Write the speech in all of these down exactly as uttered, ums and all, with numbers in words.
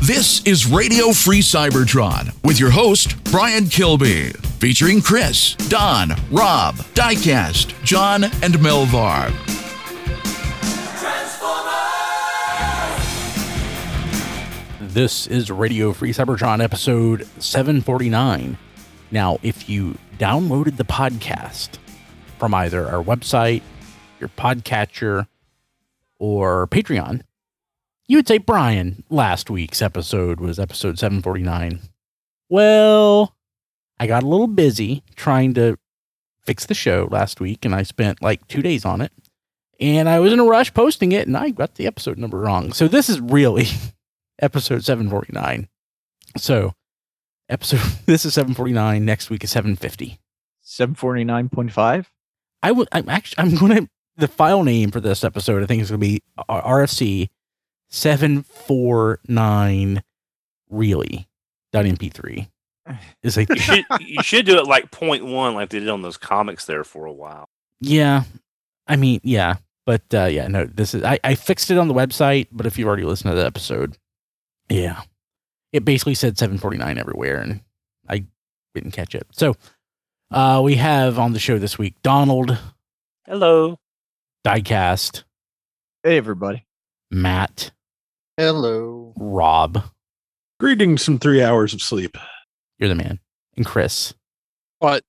This is Radio Free Cybertron with your host, Brian Kilby, featuring Chris, Don, Rob, Diecast, John, and Melvar. This is Radio Free Cybertron episode seven forty-nine. Now, if you downloaded the podcast from either our website, your podcatcher, or Patreon, you would say, Brian, last week's episode was episode seven forty-nine. Well, I got a little busy trying to fix the show last week, and I spent like two days on it. And I was in a rush posting it, and I got the episode number wrong. So this is really episode seven forty-nine. So, episode this is seven forty-nine. Next week is seven fifty. seven forty-nine point five? I would. I'm actually. I'm going to. The file name for this episode, I think, is going to be R F C seven forty-nine. Really, .m p three. It's like you should you should do it like point one, like they did on those comics there for a while. Yeah, I mean, yeah, but uh, yeah, no. This is. I, I fixed it on the website, but if you've already listened to the episode, yeah, it basically said seven forty-nine everywhere, and I didn't catch it. So, uh, we have on the show this week Donald. Hello. Diecast. Hey, everybody. Matt. Hello. Rob. Greetings from three hours of sleep. You're the man. And Chris. What?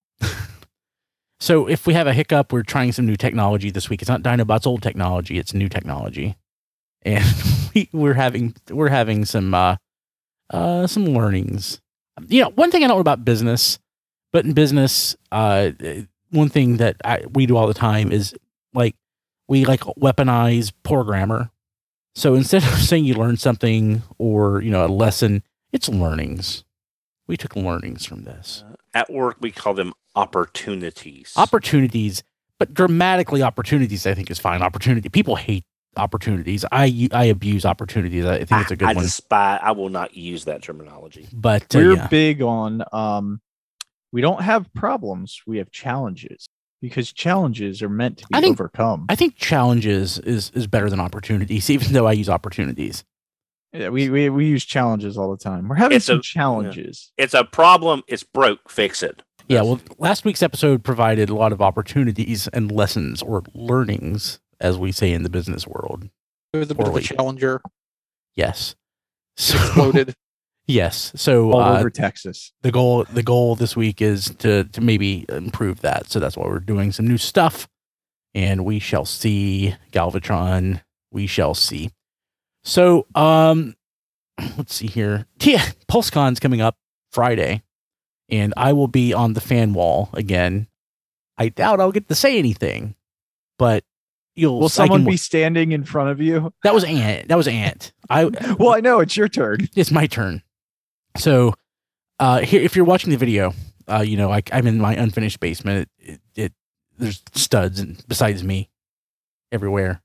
So if we have a hiccup, we're trying some new technology this week. It's not Dinobot's old technology, it's new technology. And we, we're having we're having some uh uh some learnings. You know, one thing I don't know about business, but in business, uh one thing that I, we do all the time is like we like weaponize poor grammar. So instead of saying you learned something or, you know, a lesson, it's learnings. We took learnings from this. Uh, at work, we call them opportunities. Opportunities, but grammatically opportunities, I think, is fine. Opportunity. People hate opportunities. I I abuse opportunities. I think it's a good I, I one. despise, I will not use that terminology. But uh, We're yeah. big on, um, we don't have problems. We have challenges because challenges are meant to be I think- overcome. I think challenges is, is better than opportunities, even though I use opportunities. yeah, we, we, we use challenges all the time. We're having It's some a- challenges. It's a problem. It's broke. Fix it. Yeah, well, last week's episode provided a lot of opportunities and lessons or learnings, as we say in the business world. It was a bit of a Poorly. challenger. Yes. So, Exploded. yes. So All uh, over Texas. the goal the goal this week is to to maybe improve that. So that's why we're doing some new stuff, and we shall see. Galvatron, we shall see. So um, let's see here. Yeah, PulseCon's coming up Friday, and I will be on the fan wall again. I doubt I'll get to say anything, but you'll. Will I someone can- be standing in front of you? That was Ant. That was Ant. I. Well, I know it's your turn. It's my turn. So, uh, here, if you're watching the video, uh, you know, I, I'm in my unfinished basement. It, it, it there's studs and besides me everywhere.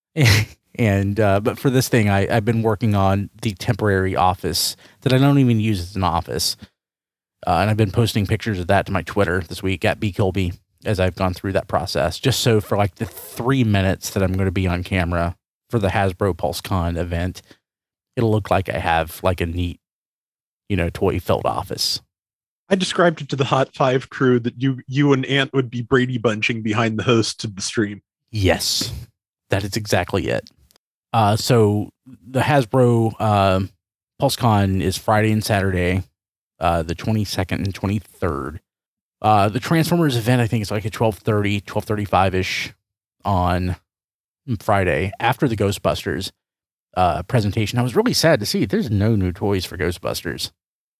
and, uh, but for this thing, I, I've been working on the temporary office that I don't even use as an office. Uh, and I've been posting pictures of that to my Twitter this week at bkilby as I've gone through that process, just so for like the three minutes that I'm going to be on camera for the Hasbro PulseCon event, it'll look like I have like a neat, you know, toy-filled office. I described it to the Hot Five crew that you you and Ant would be Brady Bunching behind the host of the stream. Yes, that is exactly it. Uh, so the Hasbro uh, PulseCon is Friday and Saturday, uh, the twenty-second and twenty-third. Uh, the Transformers event, I think, is like at twelve thirty, twelve thirty-five-ish on Friday after the Ghostbusters uh, presentation. I was really sad to see there's no new toys for Ghostbusters.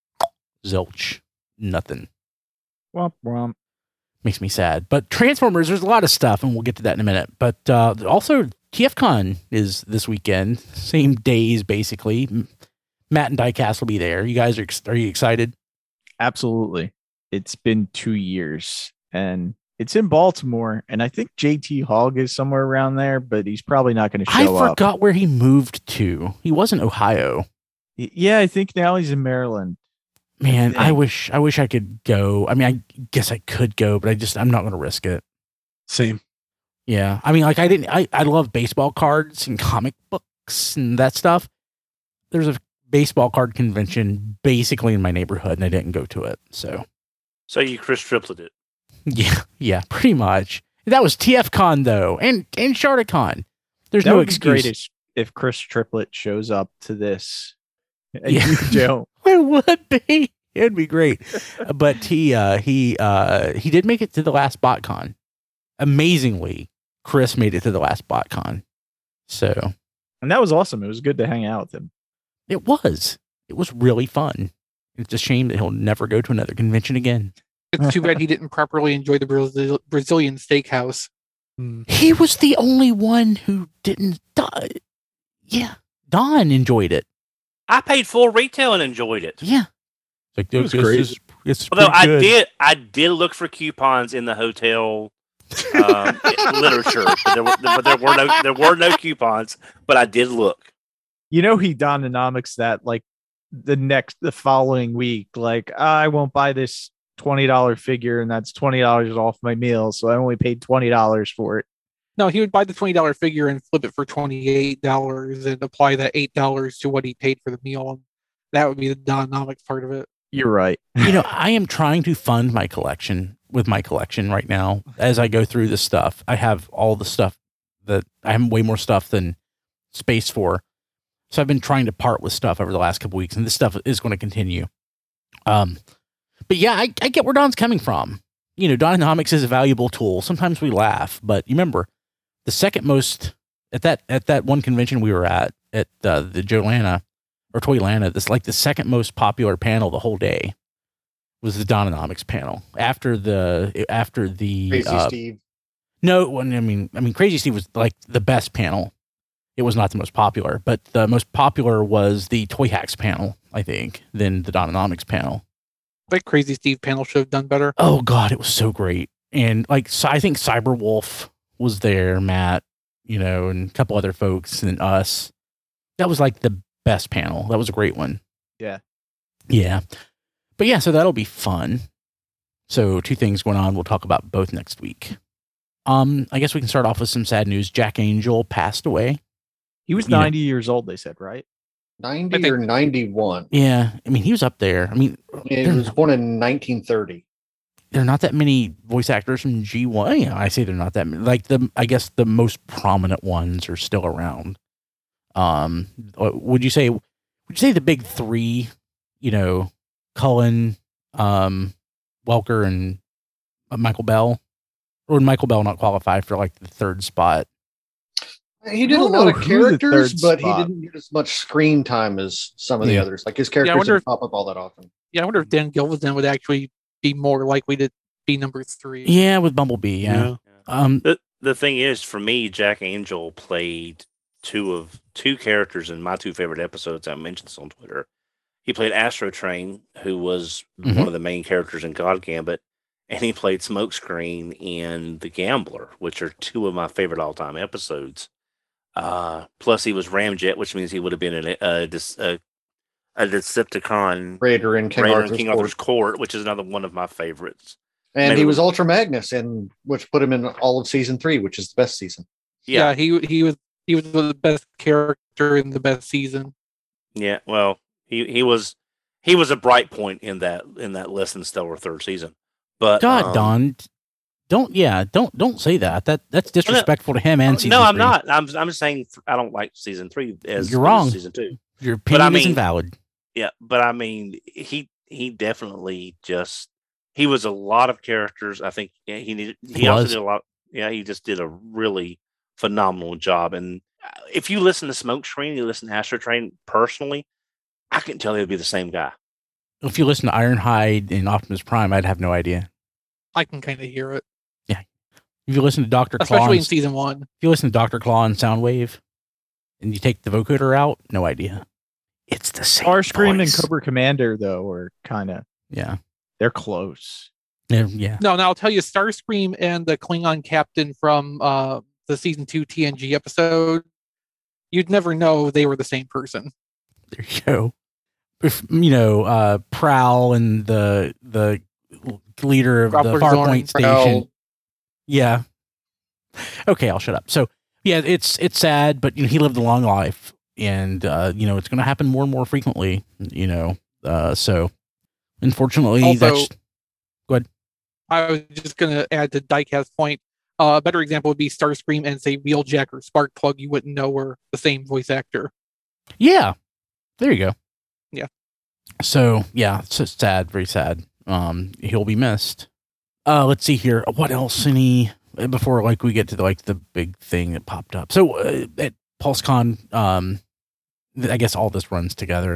Zilch. Nothing. Womp womp. Makes me sad. But Transformers, there's a lot of stuff, and we'll get to that in a minute. But uh, also, TFCon is this weekend. Same days, basically. M- Matt and Diecast will be there. You guys are, ex- are you excited? Absolutely. It's been two years, and it's in Baltimore, and I think J T Hogg is somewhere around there, but he's probably not going to I show up. forgot where he moved to. He was in Ohio. Y- Yeah, I think now he's in Maryland. Man, I Dang. wish I wish I could go. I mean, I guess I could go, but I just I'm not going to risk it. Same. Yeah, I mean, like I didn't. I I love baseball cards and comic books and that stuff. There's a baseball card convention basically in my neighborhood, and I didn't go to it. So, So you Chris triplet it. yeah, yeah, pretty much. That was T F Con though, and and Sharticon. There's That no would be great excuse. if, if Chris Triplet shows up to this. And Yeah. you don't. It would be. It'd be great. But he uh, he uh, he did make it to the last BotCon. Amazingly, Chris made it to the last BotCon. So And that was awesome. It was good to hang out with him. it was. It was really fun. It's a shame that he'll never go to another convention again. It's too bad he didn't properly enjoy the Brazil- Brazilian steakhouse. He was the only one who didn't die. Yeah. Don enjoyed it. I paid full retail and enjoyed it. Yeah. It's like, It was this great. is- it's Although pretty I good. did, I did look for coupons in the hotel um, literature, but there, were, but there were no there were no coupons. But I did look. You know, he Dononomics that like the next, the following week, like, I won't buy this twenty dollars figure and that's twenty dollars off my meal. So I only paid twenty dollars for it. No, he would buy the twenty dollar figure and flip it for twenty-eight dollars and apply that eight dollars to what he paid for the meal. That would be the Dononomics part of it. You're right. You know, I am trying to fund my collection with my collection right now. As I go through this stuff, I have all the stuff that I have way more stuff than space for. So I've been trying to part with stuff over the last couple weeks, and this stuff is going to continue. Um, but yeah, I, I get where Don's coming from. You know, Dononomics is a valuable tool. Sometimes we laugh, but you remember the second most at that at that one convention we were at at uh, the Joanna or Toylanta, this like the second most popular panel the whole day was the Dononomics panel. After the after the Crazy uh, Steve. no, well, I mean I mean Crazy Steve was like the best panel. It was not the most popular, but the most popular was the Toy Hacks panel, I think, than the Dononomics panel. That Crazy Steve panel should have done better. Oh God, it was so great. And like, so I think Cyberwolf was there, Matt, you know, and a couple other folks and us. That was like the best panel. That was a great one. Yeah. Yeah. But yeah, so that'll be fun. So two things going on. We'll talk about both next week. Um, I guess we can start off with some sad news. Jack Angel passed away. He was You know- ninety years old, they said, right? ninety I think- or ninety-one. Yeah. I mean, he was up there. I mean, He there, was born in nineteen thirty. there are not that many voice actors from G one. Yeah, I say they're not that many. Like the, I guess the most prominent ones are still around. Um, uh, would you say, would you say the big three, you know, Cullen, um, Welker, and uh, Michael Bell? Or would Michael Bell not qualify for like the third spot? He did a don't lot know of who the characters, third but spot- he didn't get as much screen time as some of the Yeah. others. Like his characters wonder didn't if- pop up all that often. Yeah, I wonder if Dan Gilvezan would actually be more likely to be number three. Yeah, with Bumblebee. Yeah. Um, The the thing is, for me, Jack Angel played two of two characters in my two favorite episodes. I mentioned this on Twitter. He played Astro Train, who was Mhm. one of the main characters in God Gambit, and he played Smokescreen in The Gambler, which are two of my favorite all time episodes. Uh, plus, he was Ramjet, which means he would have been in a, a, Dece- a, a Decepticon Raider in King Raider in Arthur's King Court. Arthur's Court, which is another one of my favorites. And Maybe he it was was- Ultra Magnus, and which put him in all of season three, which is the best season. Yeah, Yeah, he he was he was the best character in the best season. yeah. Well, he, he was he was a bright point in that in that less than stellar third season. But God, um, Don, don't, yeah, don't, don't say that. That that's disrespectful to him and season no, I'm three. not. I'm I'm just saying th- I don't like season three as You're good as wrong. season two. Your But I opinion is mean- invalid. Yeah, but I mean, he he definitely just he was a lot of characters. I think yeah, he needed. He He also was. did a lot. Yeah, he just did a really phenomenal job. And uh, if you listen to Smokescreen, you listen to Astro Train personally, I can tell he'd be the same guy. If you listen to Ironhide and Optimus Prime, I'd have no idea. I can kind of hear it, If you listen to Doctor Claw, especially in and, if season one. you listen to Doctor Claw and Soundwave, and you take the vocoder out, no idea. It's the same. Starscream and voice. Cobra Commander, though, are kind of, Yeah. they're close. Yeah. Yeah. No, now I'll tell you, Starscream and the Klingon captain from uh, the season two T N G episode, you'd never know they were the same person. There you go. If you know, uh, Prowl and the the leader of the Dropper Farpoint Zorn, station. Prowl. Yeah. Okay, I'll shut up. So yeah, it's it's sad, but you know, he lived a long life. and uh, you know it's going to happen more and more frequently. You know, uh, so unfortunately, Also, that's go ahead. I was just going to add to Diecast's point. Uh, a better example would be Starscream and say Wheeljack or Sparkplug. You wouldn't know were the same voice actor. Yeah, there you go. Yeah. So yeah, it's just sad, very sad. Um, he'll be missed. Uh, let's see here. What else? Any before like we get to the, like the big thing that popped up. So uh, at PulseCon, um, I guess all this runs together.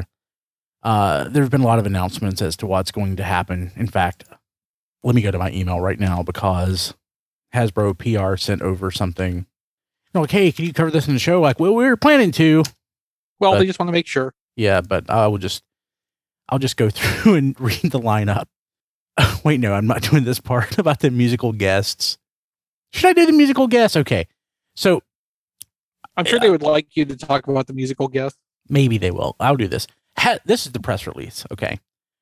Uh, there's been a lot of announcements as to what's going to happen. In fact, let me go to my email right now because Hasbro P R sent over something. They're like, hey, can you cover this in the show? Like, well, we were planning to. Well, But- they just want to make sure. Yeah, but I will just, I'll just go through and read the lineup. Wait, no, I'm not doing this part about the musical guests. Should I do the musical guests? Okay, so I'm sure they would like you to talk about the musical guest. maybe they will. I'll do this. Ha- this is the press release. Okay.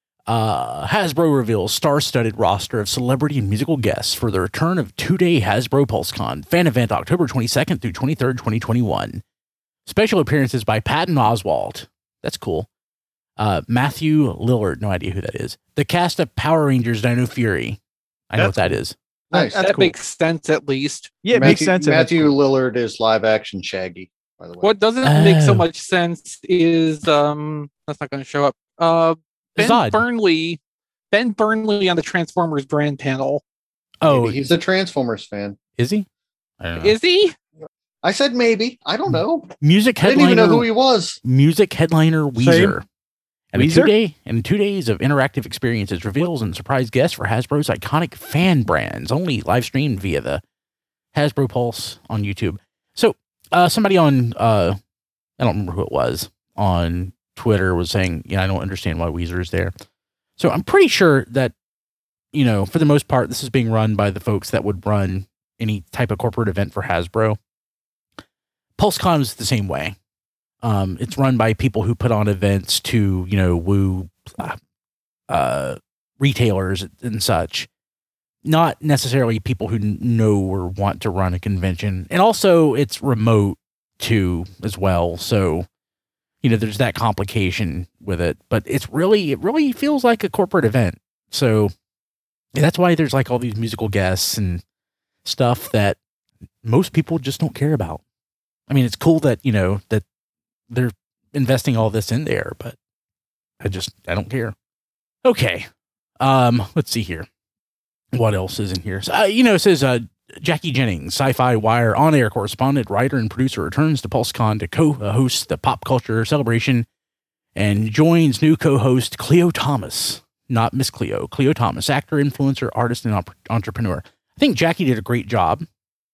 Uh, Hasbro reveals star-studded roster of celebrity and musical guests for the return of two-day Hasbro PulseCon fan event October twenty-second through twenty-third, twenty twenty-one. Special appearances by Patton Oswalt. That's cool. Uh, Matthew Lillard. No idea who that is. The cast of Power Rangers Dino Fury. I know what that is. Nice. That's that cool. makes sense at least. Yeah, it Matthew, makes sense. and it's Matthew cool. Lillard is live action Shaggy, by the way. What doesn't make so Oh. much sense is um that's not going to show up. Uh, Ben Zod. Burnley, Ben Burnley on the Transformers brand panel. Oh, Maybe he's a Transformers fan. is he? I don't know. Is he? I said maybe. I don't know. Music I didn't even headliner. know who he was. Music headliner Weezer. And a Weezer? two day and two days of interactive experiences, reveals, and surprise guests for Hasbro's iconic fan brands, only live streamed via the Hasbro Pulse on YouTube. So, uh, somebody on uh, I don't remember who it was on Twitter was saying, "Yeah, I don't understand why Weezer is there." So I'm pretty sure that you know, for the most part, this is being run by the folks that would run any type of corporate event for Hasbro. PulseCon is the same way. Um, it's run by people who put on events to, you know, woo uh, uh, retailers and such. Not necessarily people who n- know or want to run a convention. And also, it's remote too, as well. So, you know, there's that complication with it. But it's really, it really feels like a corporate event. So that's why there's like all these musical guests and stuff that most people just don't care about. I mean, it's cool that, you know, that they're investing all this in there, but I just, I don't care. Okay. Um, let's see here. What else is in here? So, uh, you know, it says, uh, Jackie Jennings, Sci-Fi Wire on-air correspondent, writer, and producer returns to PulseCon to co-host the pop culture celebration and joins new co-host Cleo Thomas, not Miss Cleo, Cleo Thomas, actor, influencer, artist, and op- entrepreneur. I think Jackie did a great job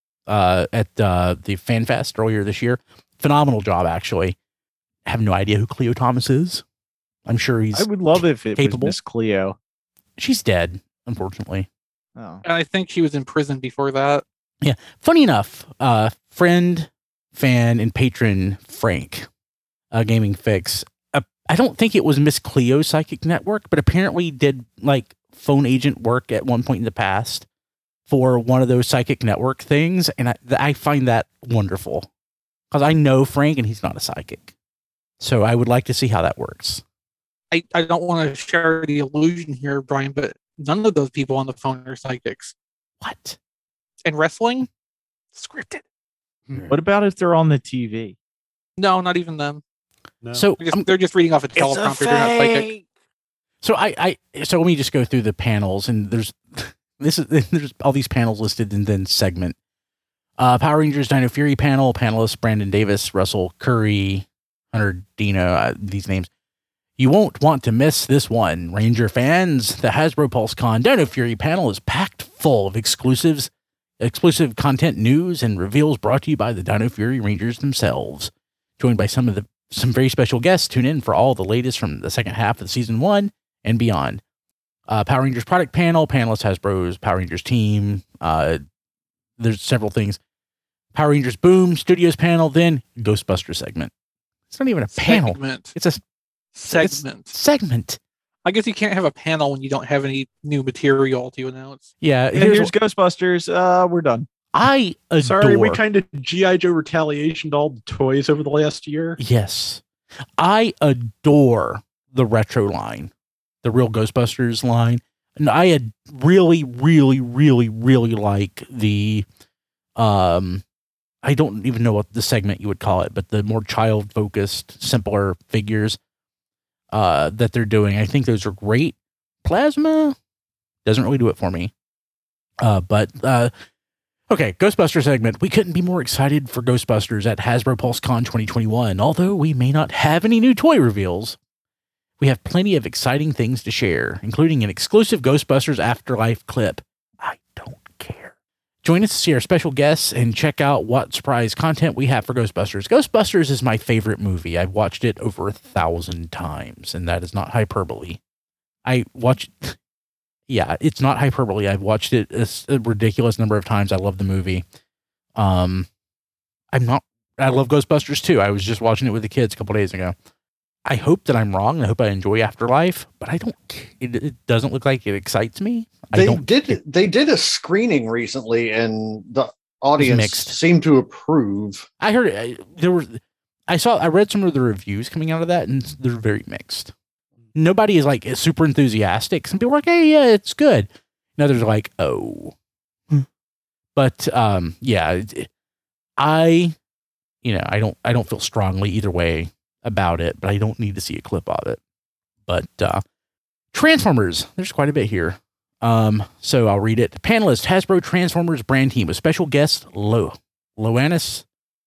uh, at uh, the Fan Fest earlier this year. Phenomenal job, actually. I have no idea who Cleo Thomas is. I'm sure he's I would love if it capable. was Miss Cleo. She's dead, unfortunately. Oh. And I think she was in prison before that. Funny enough, uh, friend, fan, and patron Frank, uh, Gaming Fix. Uh, I don't think it was Miss Cleo's psychic network, but apparently did like phone agent work at one point in the past for one of those psychic network things, and I, th- I find that wonderful because I know Frank and he's not a psychic, so I would like to see how that works. I, I don't want to share the illusion here, Brian, but none of those people on the phone are psychics. What? And wrestling? Scripted. What about if they're on the T V? No, not even them. No. So They're just, I'm- they're just reading off a teleprompter. They're not psychic. So I, I, so let me just go through the panels, and there's this is there's all these panels listed, and then segment. Uh, Power Rangers Dino Fury panel panelists Brandon Davis, Russell Curry, Hunter Dino. Uh, these names you won't want to miss this one, Ranger fans. The Hasbro PulseCon Dino Fury panel is packed full of exclusives, exclusive content, news, and reveals brought to you by the Dino Fury Rangers themselves. Joined by some of the some very special guests, tune in for all the latest from the second half of season one and beyond. Uh, Power Rangers product panel, panelist Hasbro's Power Rangers team. Uh, there's several things. Power Rangers Boom Studios panel, then Ghostbuster segment. It's not even a panel. Segment. It's a Segment. segment. I guess you can't have a panel when you don't have any new material to announce. Yeah. And Here's here's Ghostbusters. Uh, we're done. I adore. Sorry, we kind of G I. Joe retaliationed all the toys over the last year. Yes. I adore the retro line, the real Ghostbusters line. And I had really, really, really, really like the, um, I don't even know what the segment you would call it, but the more child focused, simpler figures uh, that they're doing. I think those are great. Plasma doesn't really do it for me. Uh, but, uh, okay, Ghostbuster segment. We couldn't be more excited for Ghostbusters at Hasbro PulseCon twenty twenty-one. Although we may not have any new toy reveals, we have plenty of exciting things to share, including an exclusive Ghostbusters Afterlife clip. I don't care. Join us to see our special guests and check out what surprise content we have for Ghostbusters. Ghostbusters is my favorite movie. I've watched it over a thousand times, and that is not hyperbole. I watched... Yeah, it's not hyperbole. I've watched it a, a ridiculous number of times. I love the movie. Um, I'm not. I love Ghostbusters too. I was just watching it with the kids a couple days ago. I hope that I'm wrong. I hope I enjoy Afterlife, but I don't. It, it doesn't look like it excites me. They I don't, did. It, they did a screening recently, and the audience mixed. seemed to approve. I heard I, there were. I saw. I read some of the reviews coming out of that, and they're very mixed. Nobody is like super enthusiastic. Some people are like, "Hey, yeah, it's good." And others are like, "Oh." But um, yeah, it, I, you know, I don't, I don't feel strongly either way about it, but I don't need to see a clip of it. But uh, Transformers, there's quite a bit here. Um, so I'll read it. Panelist: Hasbro Transformers brand team with special guest Lo Loannis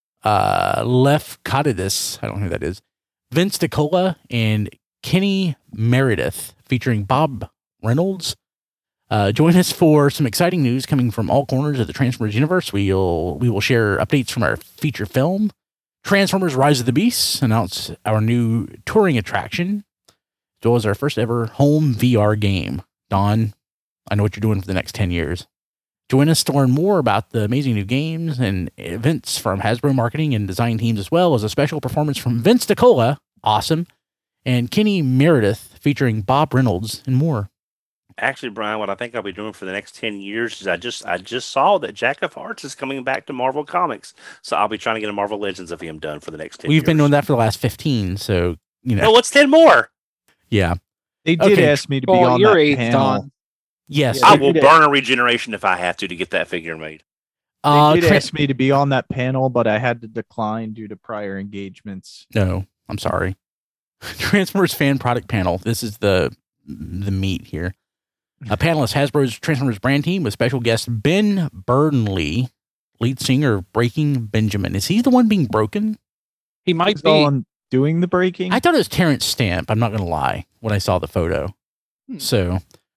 uh, Lefkadidis. I don't know who that is. Vince DiCola and Kenny Meredith, featuring Bob Reynolds. Uh, join us for some exciting news coming from all corners of the Transformers universe. We'll we will share updates from our feature film, Transformers: Rise of the Beasts, announce our new touring attraction, as well as our first ever home V R game. Don, I know what you're doing for the next ten years. Join us to learn more about the amazing new games and events from Hasbro marketing and design teams, as well as a special performance from Vince DiCola, awesome, and Kenny Meredith, featuring Bob Reynolds and more. Actually, Brian, what I think I'll be doing for the next ten years is I just I just saw that Jack of Hearts is coming back to Marvel Comics. So I'll be trying to get a Marvel Legends of him done for the next ten We've years. been doing that for the last fifteen, so, you know. No, what's ten more? Yeah. They did Okay. ask me to be Well, on your that age, panel. Don. Yes. Yeah. I they will did burn a regeneration if I have to to get that figure made. They Uh, did Tra- ask me to be on that panel, but I had to decline due to prior engagements. No, I'm sorry. Transformers fan product panel. This is the the meat here. A panelist: Hasbro's Transformers brand team with special guest Ben Burnley, lead singer of Breaking Benjamin. Is he the one being broken? He might Is be. on doing the breaking? I thought it was Terrence Stamp. I'm not going to lie when I saw the photo. Hmm. So,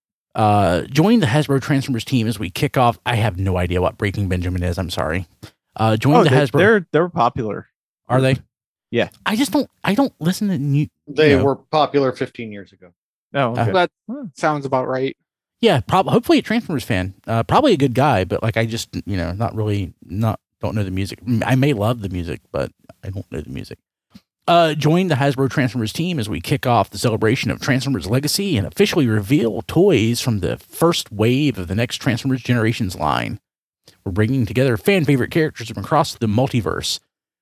uh, join the Hasbro Transformers team as we kick off. I have no idea what Breaking Benjamin is. I'm sorry. Uh, join oh, the they, Hasbro. they're they're popular. Are they? Yeah. I just don't. I don't listen to new. They you know. were popular fifteen years ago. No, Uh, okay. That Hmm. sounds about right. Yeah, probably. Hopefully, a Transformers fan. Uh, probably a good guy, but like I just, you know, not really, not don't know the music. I may love the music, but I don't know the music. Uh, join the Hasbro Transformers team as we kick off the celebration of Transformers Legacy and officially reveal toys from the first wave of the next Transformers Generations line. We're bringing together fan favorite characters from across the multiverse.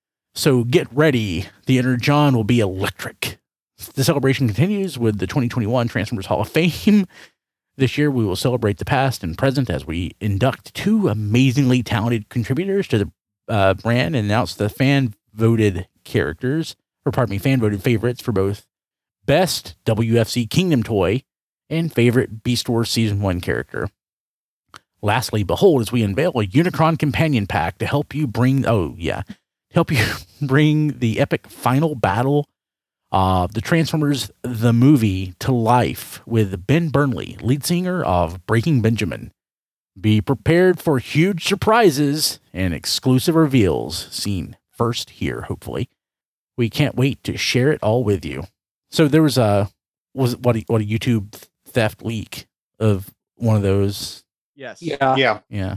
So get ready. The inner John will be electric. The celebration continues with the twenty twenty-one Transformers Hall of Fame. This year, we will celebrate the past and present as we induct two amazingly talented contributors to the uh, brand and announce the fan-voted characters, or pardon me, fan-voted favorites for both Best W F C Kingdom Toy and favorite Beast Wars Season one character. Lastly, behold, as we unveil a Unicron Companion Pack to help you bring, oh yeah, help you bring the epic final battle Uh, the Transformers, the movie, to life with Ben Burnley, lead singer of Breaking Benjamin. Be prepared for huge surprises and exclusive reveals seen first here, hopefully. We can't wait to share it all with you. So there was a, was it what a, what a YouTube theft leak of one of those. Yes. Yeah. Yeah. Yeah.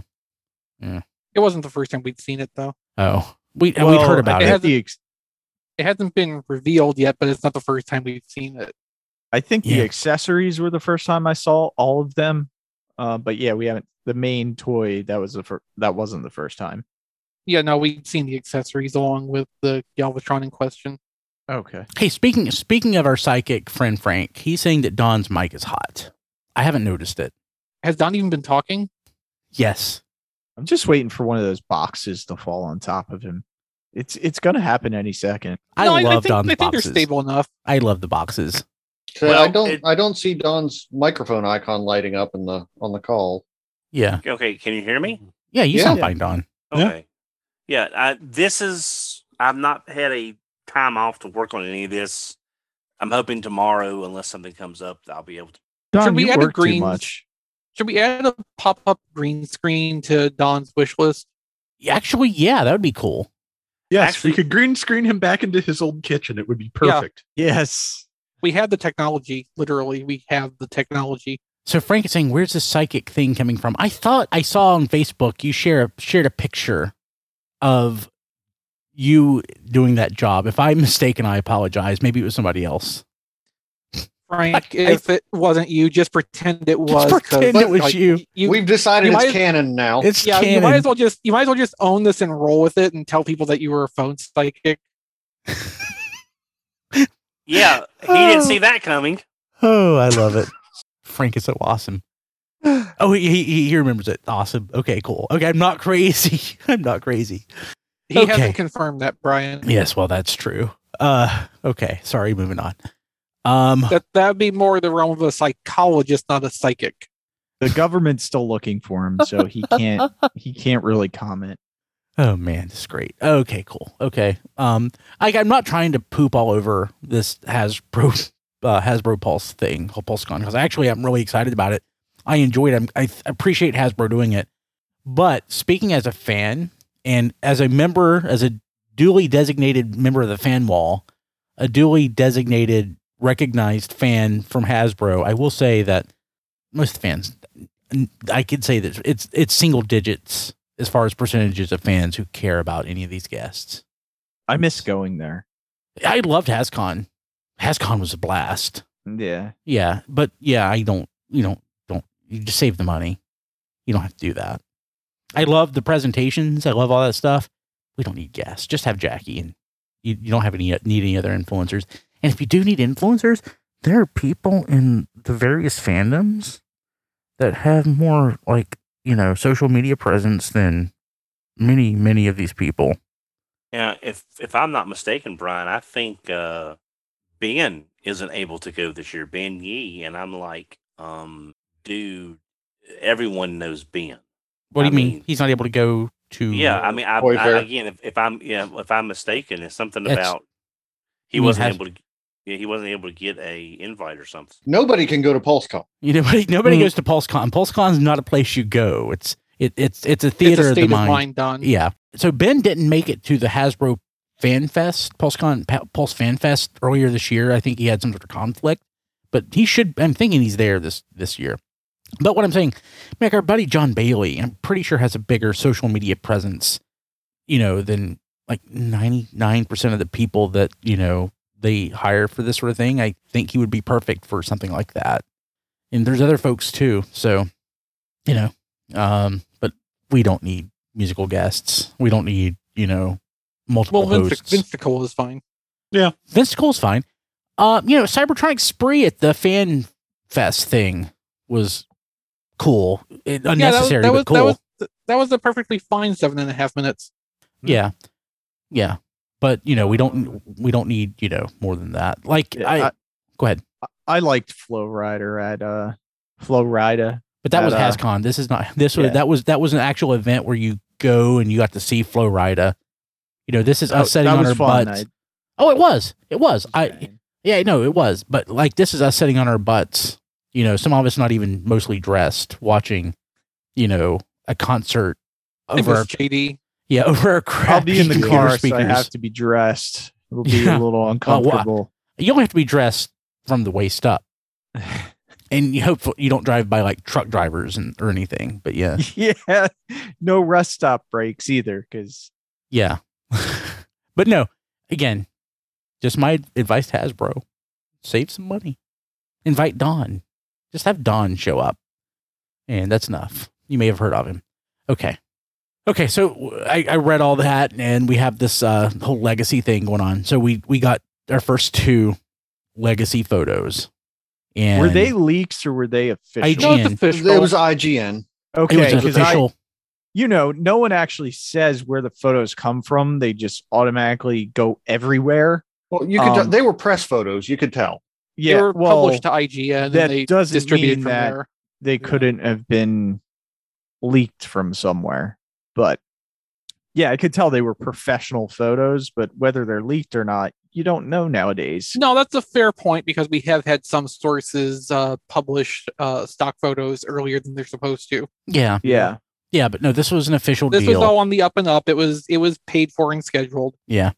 It wasn't the first time we'd seen it, though. Oh, we, and Well, we'd heard about I it. think the ex- It hasn't been revealed yet, but it's not the first time we've seen it. I think Yeah. the accessories were the first time I saw all of them. Uh, but yeah, we haven't the main toy that was the fir- that wasn't the first time. Yeah, no, we've seen the accessories along with the Galvatron in question. Okay. Hey, speaking speaking of our psychic friend Frank, he's saying that Don's mic is hot. I haven't noticed it. Has Don even been talking? Yes. I'm just waiting for one of those boxes to fall on top of him. It's it's gonna happen any second. I No, love I think, Don's I think boxes. they're stable enough. I love the boxes. So Well, I don't it- I don't see Don's microphone icon lighting up in the on the call. Yeah. Okay, can you hear me? Yeah, you Yeah. sound fine, Don. Okay. Yeah, I, this is, I've not had a time off to work on any of this. I'm hoping tomorrow, unless something comes up, I'll be able to. Don, Should we you add a work too greens- much. Should we add a pop-up green screen to Don's wish list? Actually, yeah, that would be cool. Yes, Actually- we could green screen him back into his old kitchen. It would be perfect. Yes. We have the technology. Literally, we have the technology. So Frank is saying, where's this psychic thing coming from? I thought I saw on Facebook you share shared a picture of you doing that job. If I'm mistaken, I apologize. Maybe it was somebody else. Frank, I- if it wasn't you, just pretend it was. Just 'cause, pretend it was like, you. you We've decided you it's might- canon now. It's yeah, canon. you might as well just you might as well just own this and roll with it and tell people that you were a phone psychic. Yeah, he didn't see that coming. Oh, I love it. Frank is so awesome. Oh, he, he he remembers it. Awesome. Okay, cool. Okay, I'm not crazy. I'm not crazy. He Okay. hasn't confirmed that, Brian. Yes, well, that's true. Uh, okay. Sorry, moving on. Um, That that would be more the realm of a psychologist, not a psychic. The government's still looking for him, so he can't he can't really comment. oh man, this is great. Okay, cool. Okay. Um, I, I'm not trying to poop all over this Hasbro uh, Hasbro Pulse thing, PulseCon, because actually I'm really excited about it. I enjoyed it. I'm, I th- appreciate Hasbro doing it. But speaking as a fan and as a member, as a duly designated member of the fan wall, a duly designated recognized fan from Hasbro, I will say that most fans, I could say that it's it's single digits as far as percentages of fans who care about any of these guests. I miss going there. I loved HasCon. HasCon was a blast. Yeah. Yeah, but yeah, I don't, you know, don't, you just save the money. You don't have to do that. I love the presentations. I love all that stuff. We don't need guests. Just have Jackie, and you, you don't have any need any other influencers. And if you do need influencers, there are people in the various fandoms that have more, like, you know, social media presence than many, many of these people. Yeah, if if I'm not mistaken, Brian, I think uh, Ben isn't able to go this year. Ben Yee, and I'm like, um, dude, everyone knows Ben. What do I you mean? mean- He's not able to go to? Yeah, I mean, I, Toy I, Fair. again, if, if I'm yeah, if I'm mistaken, it's something That's- about he you mean wasn't has- able to. Yeah, he wasn't able to get a invite or something. Nobody can go to PulseCon. You know, nobody, nobody Mm. goes to PulseCon. PulseCon is not a place you go. It's it, it's it's a It's theater a of state the of mind. mind, Don. Yeah. So Ben didn't make it to the Hasbro Fan Fest, PulseCon, Pa- Pulse Fan Fest earlier this year. I think he had some sort of conflict, but he should. I'm thinking he's there this this year. But what I'm saying, like our buddy John Bailey, I'm pretty sure has a bigger social media presence, you know, than like ninety-nine percent of the people that you know they hire for this sort of thing. I think he would be perfect for something like that. And there's other folks too. So, you know, um, but we don't need musical guests. We don't need, you know, multiple Well, Vince, hosts. Vince Nicole is fine. Vince Cole's fine. Uh, you know, Cybertronic Spree at the Fan Fest thing was cool. It, Yeah, that was, unnecessary, that was, but cool. that was that was a perfectly fine seven and a half minutes. yeah. Yeah. But, you know, we don't we don't need, you know, more than that. Like Yeah, I, I- go ahead. I liked Flow Rider at uh Flow Rider. But that was At, uh, HasCon. This is not. This was yeah. that was that was an actual event where you go and you got to see Flo Rida. You know, this is us That- setting that on was our fun. butts. I- Oh, it was. It was. I saying. yeah, no, it was. But like, this is us sitting on our butts. You know, some of us not even mostly dressed, watching, you know, a concert It over. was Our, J D. yeah, over a crap. I'll be in the computer car, so I speakers. have to be dressed. It'll be Yeah. a little uncomfortable. You only have to be dressed from the waist up, and you hope you don't drive by like truck drivers and or anything. But yeah. Yeah, no rest stop breaks either, because Yeah. But no, again, just my advice to Hasbro. Save some money. Invite Don. Just have Don show up. And that's enough. You may have heard of him. Okay. Okay, so I, I read all that, and we have this uh, whole legacy thing going on. So we, we got our first two legacy photos. And Were they leaks or were they official? I G No, N. it's official. It was I G N. it Okay, was an because I, official. you know, no one actually says where the photos come from. They just automatically go everywhere. Well, you could. Um, tell, they were press photos. You could tell. Yeah, they were well, published to I G N that and they doesn't distributed mean from that- there. they couldn't have been leaked from somewhere. But yeah, I could tell they were professional photos, but whether they're leaked or not, you don't know nowadays. No, that's a fair point because we have had some sources uh, publish uh, stock photos earlier than they're supposed to. Yeah. Yeah. Yeah, but no, this was an official This deal. was all on the up and up. It was it was paid for and scheduled. Yeah.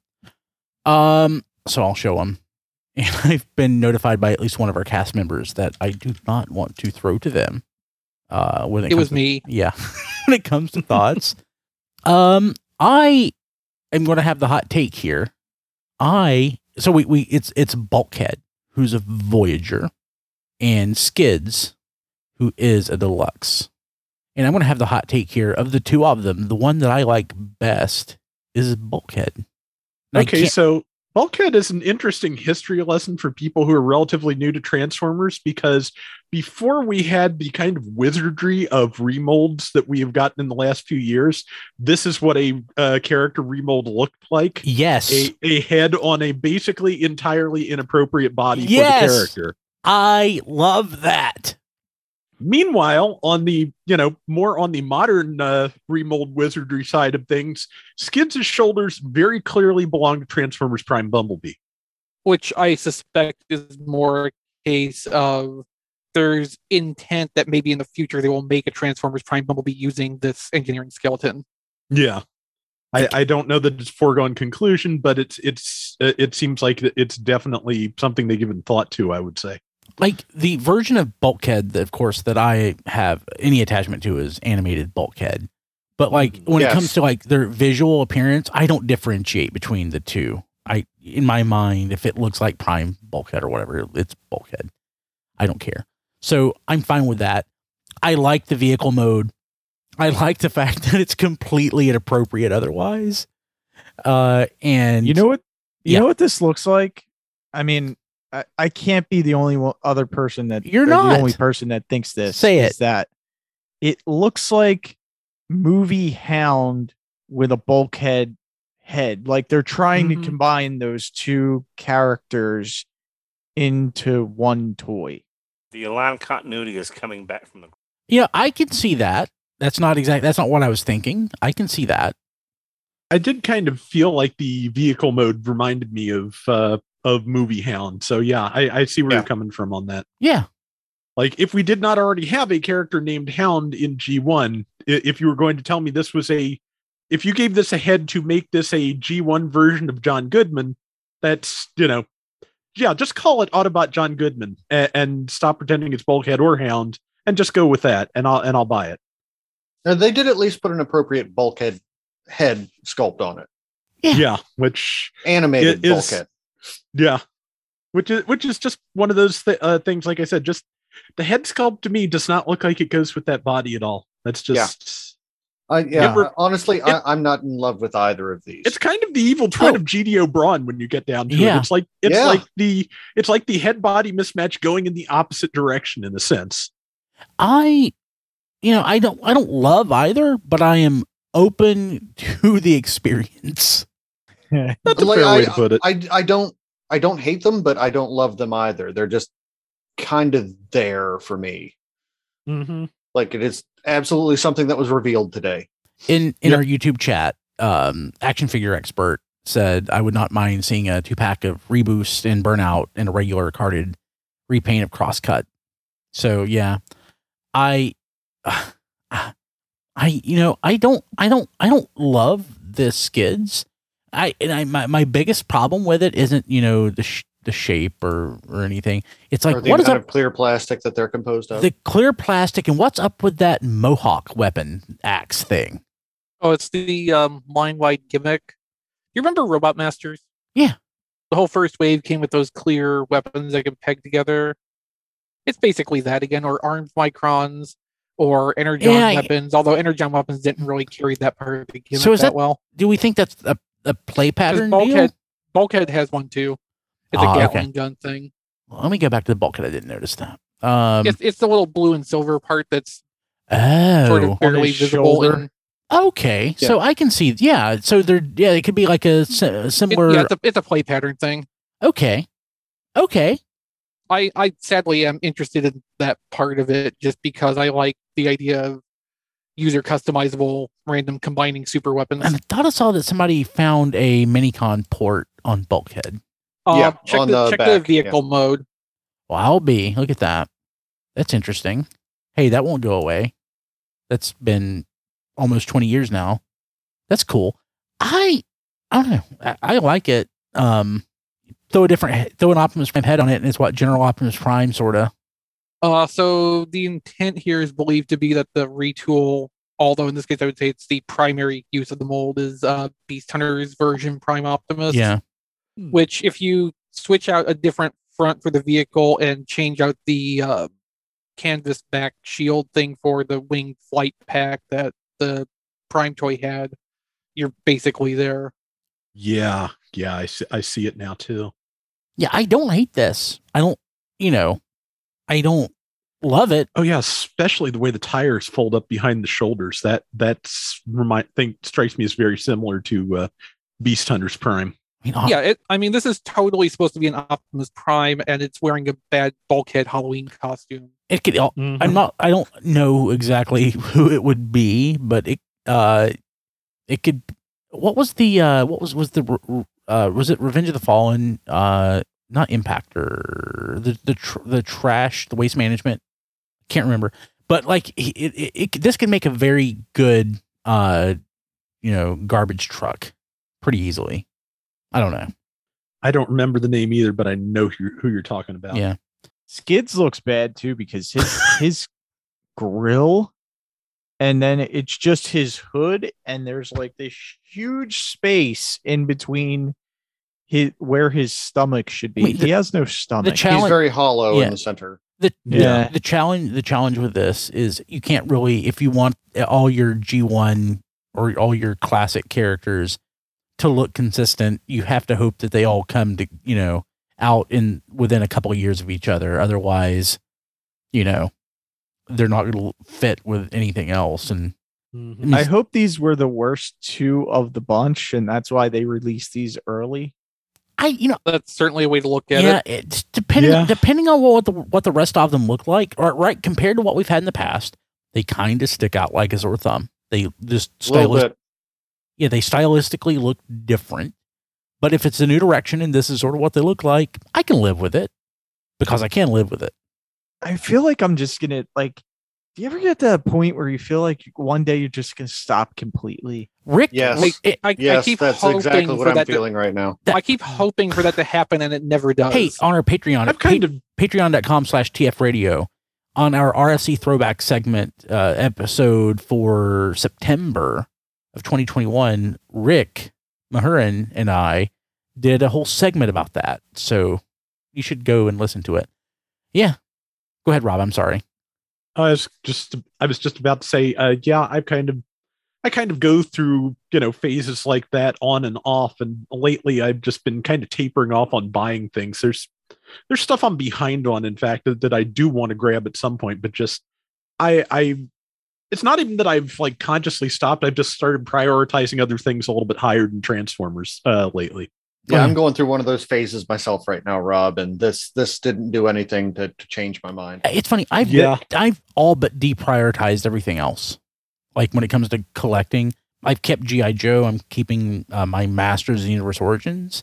Um. So I'll show them, and I've been notified by at least one of our cast members that I do not want to throw to them. Uh, when it, It comes was to- me. Yeah, when it comes to thoughts, um, I am going to have the hot take here. I so we we it's it's Bulkhead, who's a Voyager, and Skids, who is a Deluxe. And I'm going to have the hot take here. Of the two of them, the one that I like best is Bulkhead. And I Okay, can't- so Bulkhead is an interesting history lesson for people who are relatively new to Transformers, because before we had the kind of wizardry of remolds that we have gotten in the last few years, this is what a uh, character remold looked like. yes, A, a head on a basically entirely inappropriate body Yes. for the character. I love that. Meanwhile, on the, you know, more on the modern uh, remold wizardry side of things, Skids' shoulders very clearly belong to Transformers Prime Bumblebee. Which I suspect is more a case of there's intent that maybe in the future they will make a Transformers Prime Bumblebee using this engineering skeleton. Yeah. I, I don't know that it's a foregone conclusion, but it's it's uh, it seems like it's definitely something they've given thought to, I would say. Like the version of Bulkhead, that, of course, that I have any attachment to is animated Bulkhead. But like when Yes. it comes to like their visual appearance, I don't differentiate between the two. I, in my mind, if it looks like Prime Bulkhead or whatever, it's Bulkhead. I don't care. So I'm fine with that. I like the vehicle mode. I like the fact that it's completely inappropriate otherwise. Uh, and You know what? You Yeah. know what this looks like? I mean, I, I can't be the only one, other person that You're or not. the only person that thinks this. Say is it. that it looks like movie Hound with a bulkhead head. Like they're trying Mhm. to combine those two characters into one toy. The Align continuity is coming back from the. yeah, I can see that. That's not exact. That's not what I was thinking. I can see that. I did kind of feel like the vehicle mode reminded me of uh, of Movie Hound. So yeah, I, I see where Yeah. you're coming from on that. Yeah. Like if we did not already have a character named Hound in G one, i- if you were going to tell me this was a, if you gave this a head to make this a G one version of John Goodman, that's, you know, yeah, just call it Autobot John Goodman and, and stop pretending it's Bulkhead or Hound and just go with that, and I'll and I'll buy it. And they did at least put an appropriate bulkhead head sculpt on it. Yeah. Yeah, which Animated It is- bulkhead. yeah, which is which is just one of those th- uh, things. Like I said, just the head sculpt to me does not look like it goes with that body at all. That's just I, yeah, It re- honestly, it- I, I'm not in love with either of these. it's kind of the evil twin Oh. of G D O Braun when you get down to Yeah. it. It's like it's Yeah. like the it's like the head body mismatch going in the opposite direction in a sense. I, you know, I don't, I don't love either, but I am open to the experience. That's a Like, fair I, way to put it. I, I don't I don't hate them, but I don't love them either. They're just kind of there for me. Mm-hmm. Like it is absolutely something that was revealed today. In in Yep. our YouTube chat, um, action figure expert said I would not mind seeing a two pack of Reboost and Burnout and a regular carded repaint of Crosscut. So yeah, I, uh, I you know I don't I don't I don't love the Skids. I and I my, my biggest problem with it isn't you know the sh- the shape or or anything. It's like or the what is amount up of clear plastic that they're composed of. the clear plastic and what's up with that Mohawk weapon axe thing? Oh, it's the um, line-wide gimmick. You remember Robot Masters? Yeah. The whole first wave came with those clear weapons that can peg together. It's basically that again, or armed microns, or energon Yeah, I- weapons. Although energon weapons didn't really carry that part of the gimmick So is that, that- well. Do we think that's a, a play 'Cause pattern deal? Bulkhead, Bulkhead has one too. It's Ah, a okay. Gatling gun thing. Well, let me go back to the bulkhead. I didn't notice that. Um, It's it's the little blue and silver part that's oh, sort of barely his visible. shoulder. And okay. So I can see. Yeah. So they're yeah. It could be like a, si- a it, similar. yeah, it's a, it's a play pattern thing. okay. Okay. I, I sadly am interested in that part of it just because I like the idea of user customizable random combining super weapons. And I thought I saw that somebody found a Minicon port on Bulkhead. Uh, Yeah, check on the, the check the back, vehicle mode. Well, I'll be. Look at that. That's interesting. Hey, that won't go away. That's been almost twenty years now. That's cool. I I don't know. I, I like it. Um, throw a different he- throw an Optimus Prime head on it, and it's what General Optimus Prime sort of. Uh, so the intent here is believed to be that the retool, although in this case I would say it's the primary use of the mold, is uh, Beast Hunter's version Prime Optimus. Yeah. Which, if you switch out a different front for the vehicle and change out the uh, canvas back shield thing for the winged flight pack that the Prime toy had, you're basically there. Yeah, yeah, I see, I see it now too. Yeah, I don't hate this. I don't. You know, I don't love it. Oh yeah, especially the way the tires fold up behind the shoulders. That that's remind think strikes me as very similar to uh, Beast Hunter's Prime. I mean, hon- Yeah, it, I mean, this is totally supposed to be an Optimus Prime, and it's wearing a bad Bulkhead Halloween costume. it could. I'm not. I don't know exactly who it would be, but it. Uh, it could. What was the? Uh, what was was the? Uh, was it Revenge of the Fallen? Uh, not Impactor. The the tr- the trash. The waste management. Can't remember. But like it, it, it, this could make a very good. Uh, you know, garbage truck, pretty easily. I don't know. I don't remember the name either, but I know who you're, who you're talking about. Yeah. Skids looks bad too because his his grill, and then it's just his hood, and there's like this huge space in between his where his stomach should be. Wait, the- he has no stomach. the He's challenge. very hollow Yeah. in the center. The, Yeah. the the challenge the challenge with this is you can't really, if you want all your G one or all your classic characters to look consistent, you have to hope that they all come to, you know, out in within a couple of years of each other. Otherwise, you know, they're not going to fit with anything else. And Mhm. I hope these were the worst two of the bunch, and that's why they released these early. I, you know, That's certainly a way to look at yeah, it. it's depending Yeah. depending on what the what the rest of them look like, or right compared to what we've had in the past, they kind of stick out like a sore thumb. They just A little stylish, bit. yeah, they stylistically look different. But if it's a new direction and this is sort of what they look like, I can live with it because I can live with it. I feel like I'm just gonna like. Do you ever get to a point where you feel like one day you're just gonna stop completely? Rick, Yes. Rick- it- I, I Yes, keep that's hoping exactly for what I'm that to- feeling right now. I keep hoping for that to happen, and it never does. hey, on our Patreon, I've kind of patreon.com slash TF radio, on our R F C throwback segment uh, episode for September of twenty twenty-one, Rick Mahurin and I did a whole segment about that. So you should go and listen to it. Yeah. Go ahead, Rob. I'm sorry. I was just I was just about to say, uh, yeah, I've kind of I kind of go through, you know, phases like that on and off, and lately I've just been kind of tapering off on buying things. There's there's stuff I'm behind on, in fact, that, that I do want to grab at some point, but just I I it's not even that I've like consciously stopped. I've just started prioritizing other things a little bit higher than Transformers uh, lately. Yeah, Oh, I'm going through one of those phases myself right now, Rob, and this this didn't do anything to, to change my mind. It's funny. I've Yeah. I've all but deprioritized everything else. Like when it comes to collecting, I've kept G I Joe. I'm keeping uh, my Masters of the Universe Origins.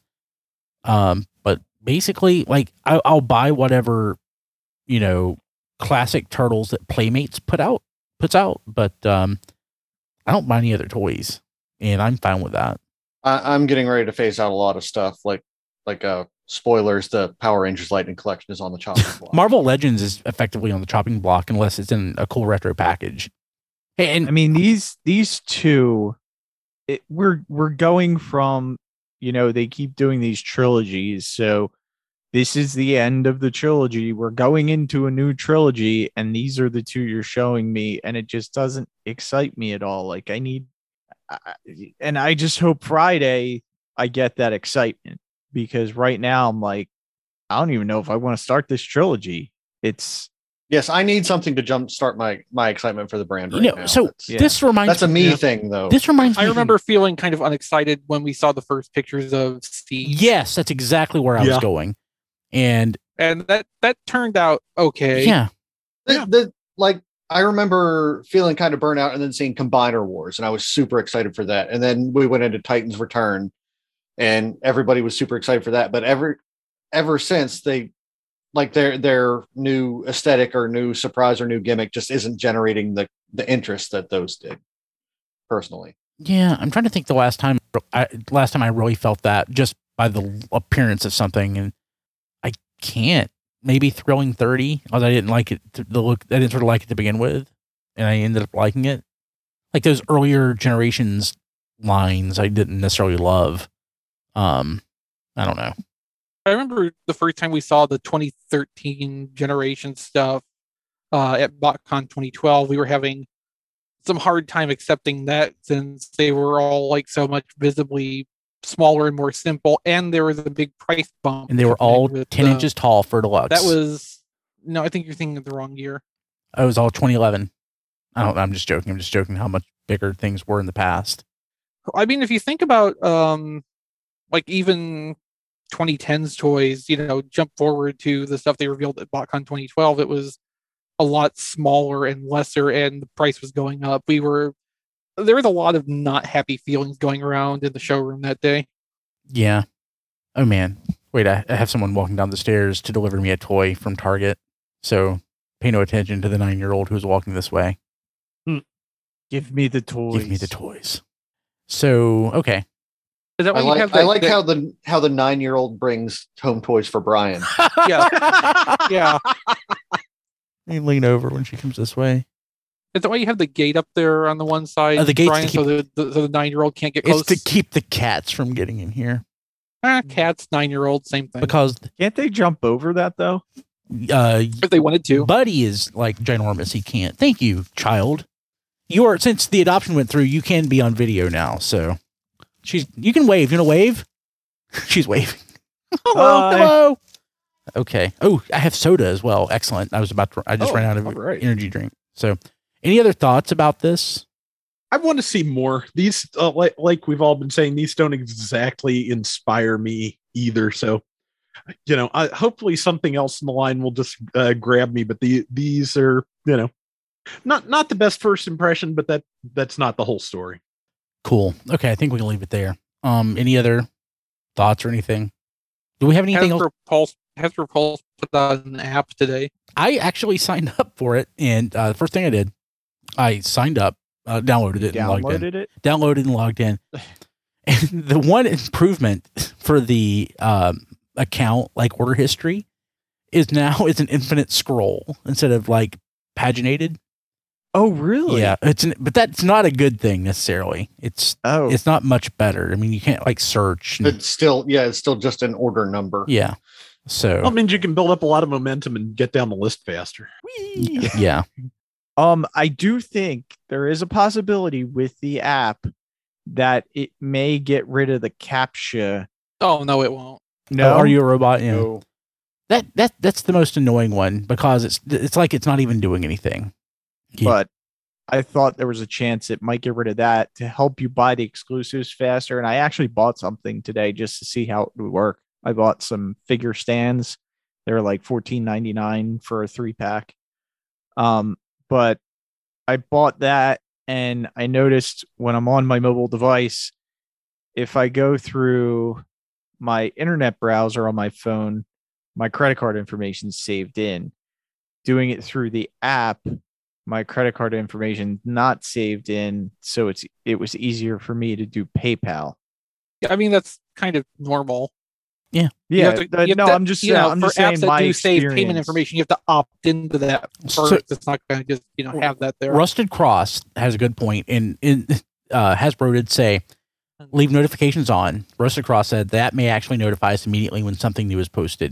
Um, but basically, like I, I'll buy whatever, you know, classic Turtles that Playmates put out puts out. But um, I don't buy any other toys, and I'm fine with that. I, I'm getting ready to phase out a lot of stuff, like like uh spoilers. The Power Rangers Lightning Collection is on the chopping block. Marvel Legends is effectively on the chopping block unless it's in a cool retro package. Hey, and I mean these these two, it, we're we're going from, you know, they keep doing these trilogies, so this is the end of the trilogy. We're going into a new trilogy, and these are the two you're showing me, and it just doesn't excite me at all. Like I need, I, and I just hope Friday I get that excitement, because right now I'm like, I don't even know if I want to start this trilogy. It's Yes, I need something to jumpstart my my excitement for the brand You right know, now. so That's, yeah. this reminds that's a me Yeah. thing, though. This reminds me. I remember feeling kind of unexcited when we saw the first pictures of Steve. Yes, that's exactly where I was Yeah. going. And And that that turned out okay. yeah, The, the, like, I remember feeling kind of burnt out and then seeing Combiner Wars, and I was super excited for that. And then we went into Titan's Return, and everybody was super excited for that. But ever ever since, they like their their new aesthetic or new surprise or new gimmick just isn't generating the the interest that those did. Personally, yeah. I'm trying to think the last time I last time I really felt that just by the appearance of something, and I can't. Maybe Thrilling thirty, although I didn't like it. To, the look, I didn't sort of like it to begin with, and I ended up liking it. Like those earlier generations lines, I didn't necessarily love. Um, I don't know. I remember the first time we saw the twenty thirteen generation stuff uh, at BotCon twenty twelve. We were having some hard time accepting that since they were all like so much visibly smaller and more simple, and there was a big price bump. And they were coming all with, ten uh, inches tall for deluxe. That was no, I think you're thinking of the wrong year. It was all twenty eleven. I don't. I'm just joking. I'm just joking. How much bigger things were in the past. I mean, if you think about um, like even twenty tens toys, you know, jump forward to the stuff they revealed at BotCon twenty twelve, it was a lot smaller and lesser, and the price was going up. We were there was a lot of not happy feelings going around in the showroom that day. Yeah. Oh man. Wait, I, I have someone walking down the stairs to deliver me a toy from Target. So pay no attention to the nine-year-old who's walking this way. give me the toys. Give me the toys. So okay. Is that why I you like have I the, like the- how the how the nine year old brings home toys for Brian. yeah yeah? You lean over when she comes this way. Is that why you have the gate up there on the one side, Oh, the gate's to Brian, so the, the so the nine year old can't get close? It's to keep the cats from getting in here Ah, cats, nine year old, same thing. because Can't they jump over that though? uh, if they wanted to. Buddy is like ginormous. He can't. Thank you, child. You are since the adoption went through. You can be on video now. So she's. You can wave. You want to wave? She's waving. Hello, Hi. hello. Okay. Oh, I have soda as well. Excellent. I was about to. I just Oh, ran out of all right. energy drink. So, any other thoughts about this? I want to see more. These, uh, like, like we've all been saying, these don't exactly inspire me either. So, you know, I, hopefully something else in the line will just uh, grab me. But the these are, you know, not not the best first impression, but that that's not the whole story. Cool. Okay, I think we can leave it there. Um, any other thoughts or anything? Do we have anything else? Hasbro Pulse, Hasbro Pulse put out an app today. I actually signed up for it, and uh, the first thing I did, I signed up, uh, downloaded it, and logged in. Downloaded it. Downloaded and logged in. And the one improvement for the um, account, like order history, is now it's an infinite scroll instead of like paginated. Oh, really? Yeah, it's an, but that's not a good thing necessarily. It's Oh, it's not much better. I mean, you can't like search. And, It's still, yeah, it's still just an order number. yeah. So Well, it means you can build up a lot of momentum and get down the list faster. yeah. Um, I do think there is a possibility with the app that it may get rid of the CAPTCHA. Oh no, it won't. No, Oh, are you a robot? Yeah. No. That that that's the most annoying one because it's it's like it's not even doing anything. Yeah. But I thought there was a chance it might get rid of that to help you buy the exclusives faster. And I actually bought something today just to see how it would work. I bought some figure stands. They were like fourteen ninety-nine for a three pack. Um, but I bought that, and I noticed when I'm on my mobile device, if I go through my internet browser on my phone, my credit card information is saved in. Doing it through the app, my credit card information not saved in, so it's it was easier for me to do PayPal. Yeah, I mean that's kind of normal. You Yeah, have to- that- you have no, to- I'm just you know, I'm for just apps saying that my do save payment experience. information. You have to opt into that So- first. It's not going to just you know have that there. Rusted Cross has a good point, and in uh, Hasbro did say leave notifications on. Rusted Cross said that may actually notify us immediately when something new is posted,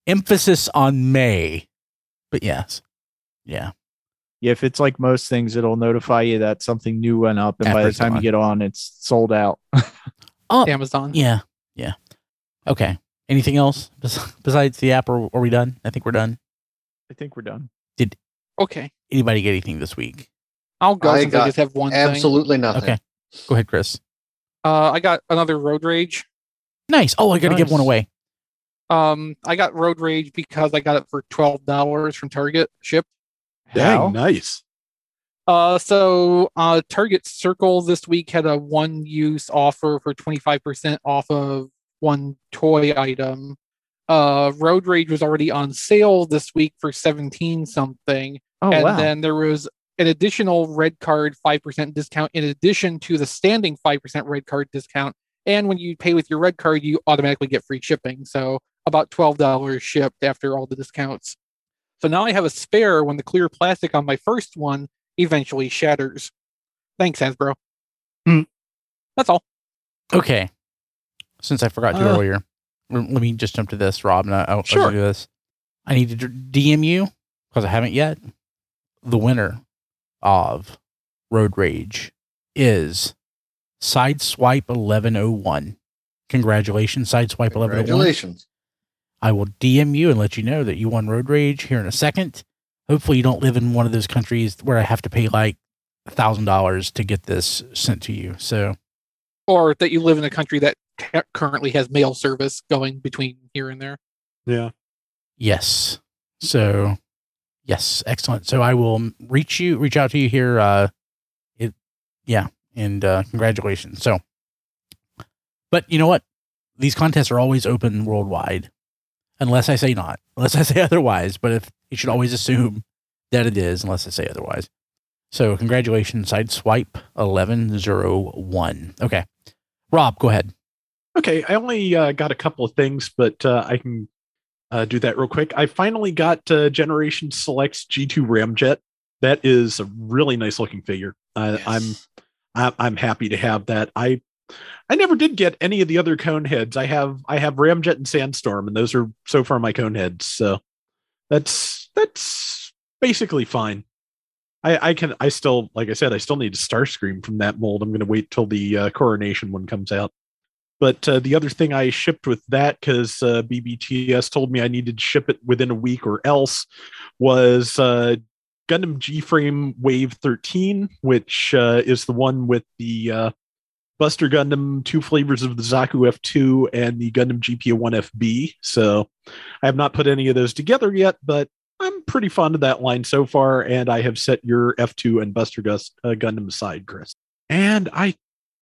Emphasis on may. But yes. Yeah. Yeah, if it's like most things, it'll notify you that something new went up, and After by the it's time gone. you get on, it's sold out. Oh, Amazon. yeah. Yeah. Okay. Anything else bes- besides the app? Or are we done? I think we're done. I think we're done. Okay. Anybody get anything this week? I'll go I since I got just have one thing. Absolutely nothing. Okay. Go ahead, Chris. Uh, I got another Road Rage. Nice. Oh, I got to give Nice. one away. Um, I got Road Rage because I got it for twelve dollars from Target shipped. Dang, How? nice. Uh, so uh, Target Circle this week had a one-use offer for twenty-five percent off of one toy item. Uh, Road Rage was already on sale this week for seventeen something, Oh and wow! then there was an additional red card five percent discount in addition to the standing five percent red card discount. And when you pay with your red card, you automatically get free shipping. So about twelve dollars shipped after all the discounts. So now I have a spare when the clear plastic on my first one eventually shatters. Thanks, Hasbro. Hmm. That's all. Okay. Since I forgot to Uh, earlier, l- let me just jump to this, Rob, and I- I'll, Sure. I'll do this. I need to D M you, because I haven't yet. The winner of Road Rage is Sideswipe eleven oh one. Congratulations, Sideswipe eleven oh one. Congratulations. I will D M you and let you know that you won Road Rage here in a second. Hopefully you don't live in one of those countries where I have to pay like a thousand dollars to get this sent to you. So Or that you live in a country that ca- currently has mail service going between here and there. Yeah. yes. So yes, excellent. So I will reach you, reach out to you here. Uh, it, yeah. And, uh, congratulations. So, but you know what? These contests are always open worldwide, unless I say not, unless I say otherwise. But if you should always assume that it is, unless I say otherwise. So congratulations, Sideswipe eleven oh one. Okay. Rob, go ahead. Okay, I only uh, got a couple of things, but uh, I can uh, do that real quick. I finally got uh, Generation Select's G two Ramjet. That is a really nice looking figure. Uh, Yes. I'm I'm I'm happy to have that. I I never did get any of the other cone heads. I have I have Ramjet and Sandstorm, and those are so far my cone heads. So that's that's basically fine. I, I can I still like I said I still need a Starscream from that mold. I'm going to wait till the uh, Coronation one comes out. But uh, the other thing I shipped with that, because uh, B B T S told me I needed to ship it within a week or else, was uh, Gundam G-Frame Wave thirteen, which uh, is the one with the uh, Buster Gundam, two flavors of the Zaku F two, and the Gundam G P O one F B. So I have not put any of those together yet, but I'm pretty fond of that line so far, and I have set your F two and Buster Gus, uh, Gundam aside, Chris. And I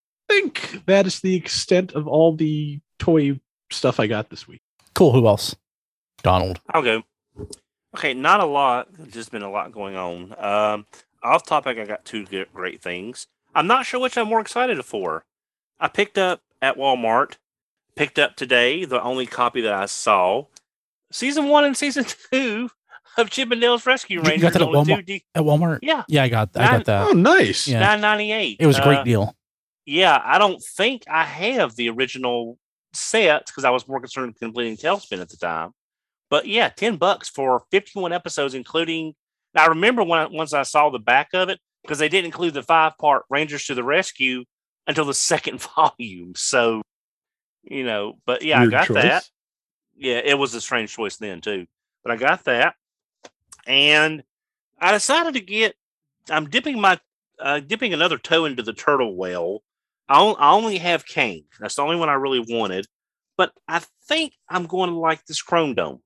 think that is the extent of all the toy stuff I got this week. Cool. Who else? Donald. I'll go. Okay, not a lot. There's just been a lot going on. Um, off topic, I got two g- great things. I'm not sure which I'm more excited for. I picked up at Walmart, picked up today, the only copy that I saw, season one and season two of Chip and Dale's Rescue You got Rangers. that at on the Walmart? two D At Walmart? Yeah. Yeah, I got I Nine- got that. Oh, nice. Yeah. nine ninety-eight. It was a great Uh, deal. Yeah, I don't think I have the original set because I was more concerned with completing Tailspin at the time. But yeah, ten bucks for fifty-one episodes, including. Now, I remember when I, once I saw the back of it because they didn't include the five-part Rangers to the Rescue until the second volume. So, you know, but yeah, Weird I got choice. that. Yeah, it was a strange choice then too, but I got that, and I decided to get. I'm dipping my uh, dipping another toe into the turtle well. I, on, I only have Kane. That's the only one I really wanted, but I think I'm going to like this Chrome Dome.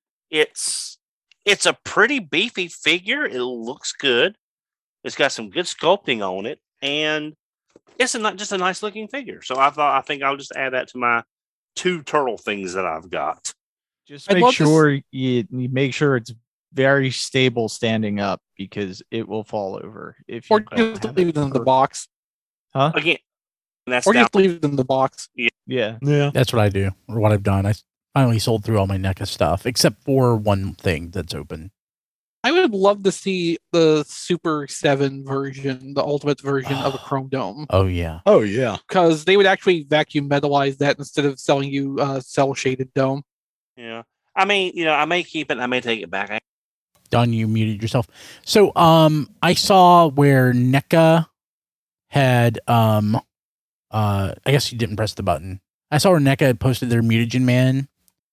It's it's a pretty beefy figure. It looks good. It's got some good sculpting on it, and it's a, not just a nice looking figure. So I thought I think I'll just add that to my two turtle things that I've got. Just I'd make love to s- sure you, you make sure it's very stable standing up because it will fall over if you Or don't just have leave it it in the perfect. box. Huh? Again, that's Or down. just leave it in the box. Yeah. Yeah. That's what I do, or what I've done. I finally sold through all my NECA stuff, except for one thing that's open. I would love to see the Super seven version, the ultimate version of a Chrome Dome, Oh, yeah. Oh, yeah. because they would actually vacuum metalize that instead of selling you a cell shaded dome. Yeah. I mean, you know, I may keep it. I may take it back. Done. You muted yourself. So, um, I saw where NECA had, um, uh, I guess you didn't press the button. I saw where NECA had posted their Mutagen Man,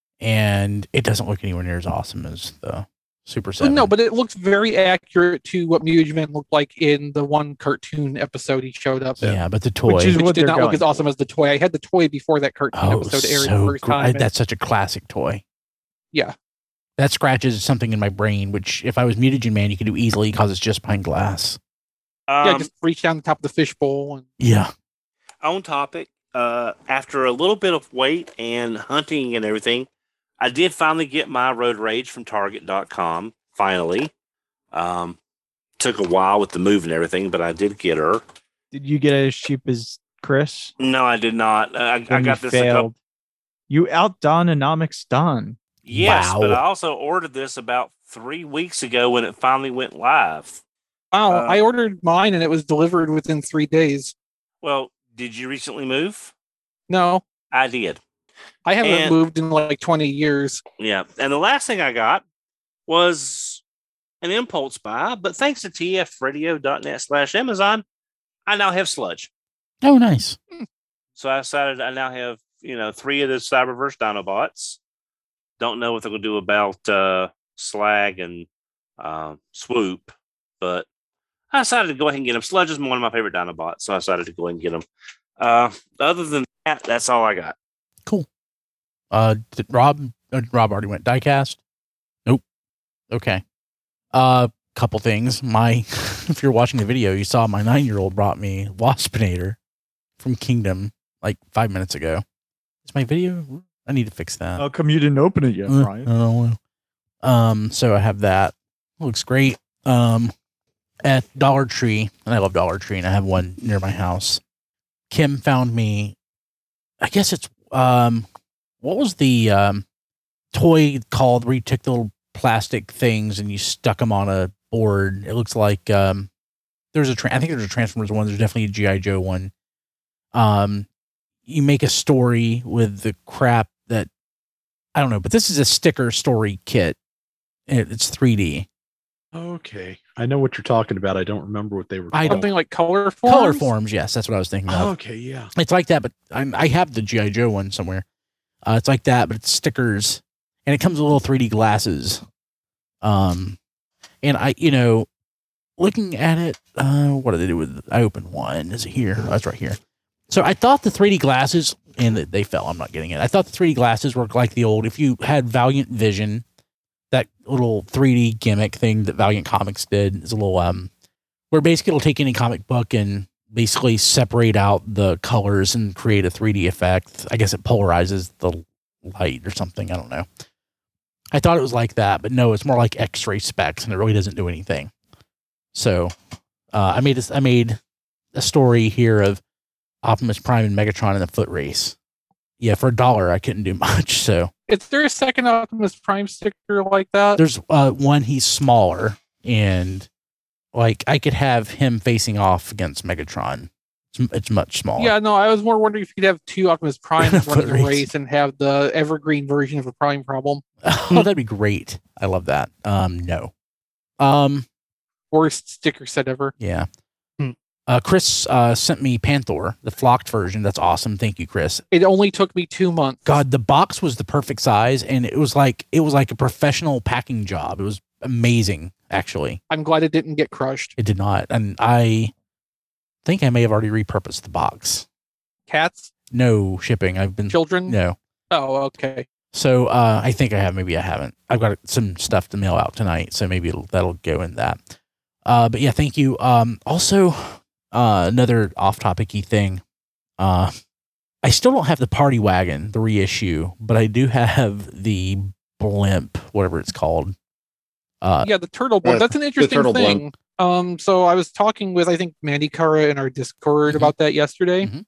and it doesn't look anywhere near as awesome as the Super seven. No, but it looks very accurate to what Mutagen Man looked like in the one cartoon episode he showed up in. Yeah, but the toy, Which is Which what did they're not look going as awesome as the toy. I had the toy before that cartoon oh, episode aired so the first gr- time. that's such a classic toy. Yeah. That scratches something in my brain, which if I was Mutagen Man, you could do easily because it's just behind glass. Um, yeah, just reach down the top of the fishbowl. And Yeah. On topic, uh, after a little bit of wait and hunting and everything, I did finally get my Road Rage from Target dot com. Finally. Um, took a while with the move and everything, but I did get her. Did you get it as cheap as Chris? No, I did not. I, I Then got you this. A couple, failed. You outdone Anomics Don. yes, Wow. but I also ordered this about three weeks ago when it finally went live. wow, Uh, I ordered mine and it was delivered within three days. Well, did you recently move? No, I did. I haven't And- moved in like twenty years. Yeah. And the last thing I got was an impulse buy, but thanks to T F radio dot net slash Amazon, I now have Sludge. Oh, nice. So I decided I now have, you know, three of the Cyberverse Dinobots. Don't know what they're going to do about uh, Slag and uh, Swoop, but I decided to go ahead and get them. Sludge is one of my favorite Dinobots, so I decided to go ahead and get them. Uh, other than that, that's all I got. Cool. Uh, did Rob, uh, Rob already went diecast. Nope. Okay. Uh, couple things. My, if you're watching the video, you saw my nine-year-old brought me Waspinator from Kingdom like five minutes ago. Is my video? I need to fix that. How come you didn't open it yet, Uh, Brian? I don't know. Um, so I have that. Looks great. Um, at Dollar Tree, and I love Dollar Tree, and I have one near my house. Kim found me. I guess it's um, what was the um toy called where you took the little plastic things and you stuck them on a board? It looks like um, there's a tra- I think there's a Transformers one. There's definitely a G I Joe one. Um, you make a story with the crap that I don't know, but this is a sticker story kit. And it's three D. Okay, I know what you're talking about. I don't remember what they were. I called. don't- Something like color forms. Color forms, yes, that's what I was thinking of. Okay, yeah. It's like that, but I, I have the G I Joe one somewhere. Uh, it's like that, but it's stickers, and it comes with little three D glasses. Um, and I, you know, looking at it, uh, what do they do with? I opened one. Is it here? Oh, it's right here. So I thought the three D glasses, and they fell. I'm not getting it. I thought the three D glasses were like the old. If you had Valiant Vision, that little three D gimmick thing that Valiant Comics did is a little um, where basically it'll take any comic book and basically separate out the colors and create a three D effect. I guess it polarizes the light or something. I don't know. I thought it was like that, but no, it's more like X-ray specs, and it really doesn't do anything. So uh, I made a, I made a story here of Optimus Prime and Megatron in the foot race. Yeah, for a dollar, I couldn't do much. So Is there a second Optimus Prime sticker like that? there's uh, one, he's smaller, and like I could have him facing off against Megatron. It's, it's much smaller. Yeah, no, I was more wondering if you could have two Optimus Primes Foot running a race. race and have the evergreen version of a Prime problem. Oh, that'd be great. I love that. Um, no. Um, Worst sticker set ever. yeah. Hmm. Uh, Chris uh, sent me Panther, the flocked version. That's awesome. Thank you, Chris. It only took me two months. God, the box was the perfect size, and it was like it was like a professional packing job. It was amazing, actually. I'm glad it didn't get crushed. It did not, and I think I may have already repurposed the box. Cats, No shipping. I've been children. no. Oh, okay. So uh, I think I have. Maybe I haven't. I've got some stuff to mail out tonight, so maybe it'll, that'll go in that. Uh, but yeah, thank you. Um, also, uh, another off-topicy thing. Uh, I still don't have the Party Wagon, the reissue, but I do have the Blimp, whatever it's called. Uh, Yeah, the turtle board. Uh, That's an interesting turtle thing. Um, so I was talking with I think Mandy Kara in our Discord Mhm. about that yesterday. Mhm.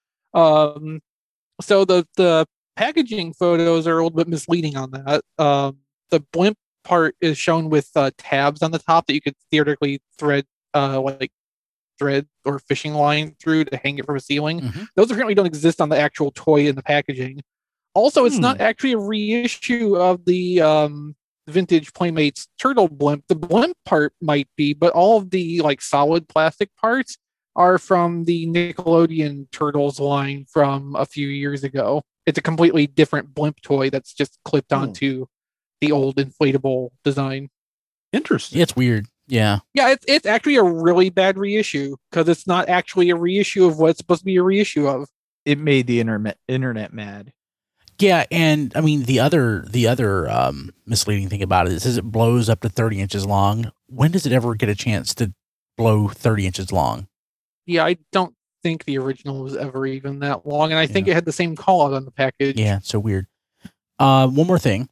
Um, so the the packaging photos are a little bit misleading on that. Um, the blimp part is shown with uh, tabs on the top that you could theoretically thread uh like thread or fishing line through to hang it from a ceiling. Mhm. Those apparently don't exist on the actual toy in the packaging. Also, it's Hmm. not actually a reissue of the um, vintage Playmates turtle blimp. The blimp part might be, but all of the like solid plastic parts are from the Nickelodeon Turtles line from a few years ago. It's a completely different blimp toy that's just clipped Hmm. onto the old inflatable design. Interesting. It's weird. Yeah. Yeah, it's it's actually a really bad reissue because it's not actually a reissue of what it's supposed to be a reissue of. It made the internet internet mad. Yeah, and I mean the other the other um, misleading thing about it is, is it blows up to thirty inches long. When does it ever get a chance to blow thirty inches long? Yeah, I don't think the original was ever even that long, and I think Yeah. it had the same call out on the package. Yeah, it's so weird. Uh, one more thing.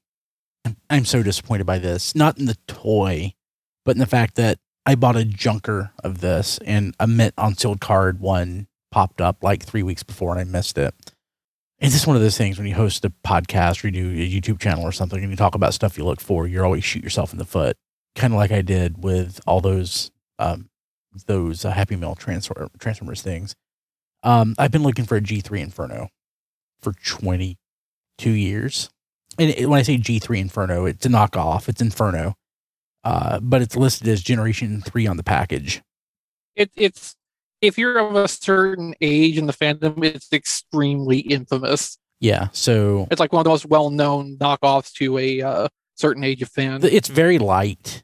I'm so disappointed by this. Not in the toy, but in the fact that I bought a junker of this and a mint on sealed card one popped up like three weeks before and I missed it. It's just one of those things when you host a podcast or you do a YouTube channel or something and you talk about stuff you look for, you're always shoot yourself in the foot. Kind of like I did with all those um, those uh, Happy Meal transfer, Transformers things. Um, I've been looking for a G three Inferno for twenty-two years. And it, when I say G three Inferno, it's a knockoff. It's Inferno. Uh, but it's listed as Generation three on the package. It, it's if you're of a certain age in the fandom, it's extremely infamous. Yeah, so It's like one of the most well-known knockoffs to a uh, certain age of fan. th- it's very light.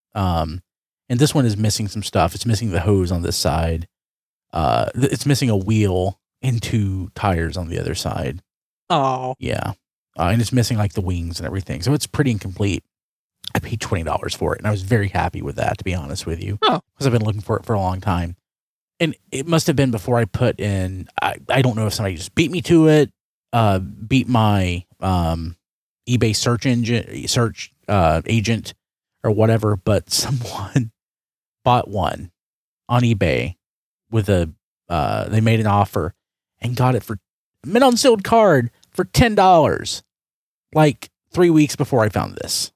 Um, and this one is missing some stuff. It's missing the hose on this side. Uh, th- it's missing a wheel and two tires on the other side. Oh, Yeah. Uh, and it's missing like the wings and everything. So it's pretty incomplete. I paid twenty dollars for it and I was very happy with that, to be honest with you. Oh. Because I've been looking for it for a long time. And it must have been before I put in, I, I don't know if somebody just beat me to it, uh, beat my um, eBay search engine, search uh, agent or whatever, but someone bought one on eBay with a, uh, they made an offer and got it for mint on sealed card for ten dollars, like three weeks before I found this.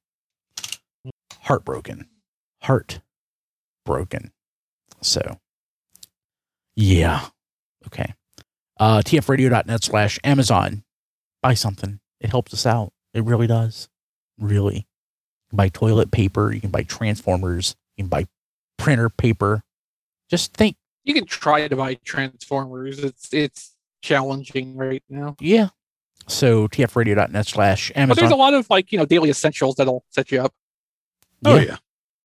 Heartbroken. Heartbroken. So, yeah. Okay. Uh, tfradio.net slash Amazon. Buy something. It helps us out. It really does. Really. You can buy toilet paper. You can buy Transformers. You can buy printer paper. Just think. you can try to buy Transformers. It's it's challenging right now. Yeah. So tfradio.net slash But there's a Amazon. lot of like, you know, daily essentials that'll set you up. Oh yeah.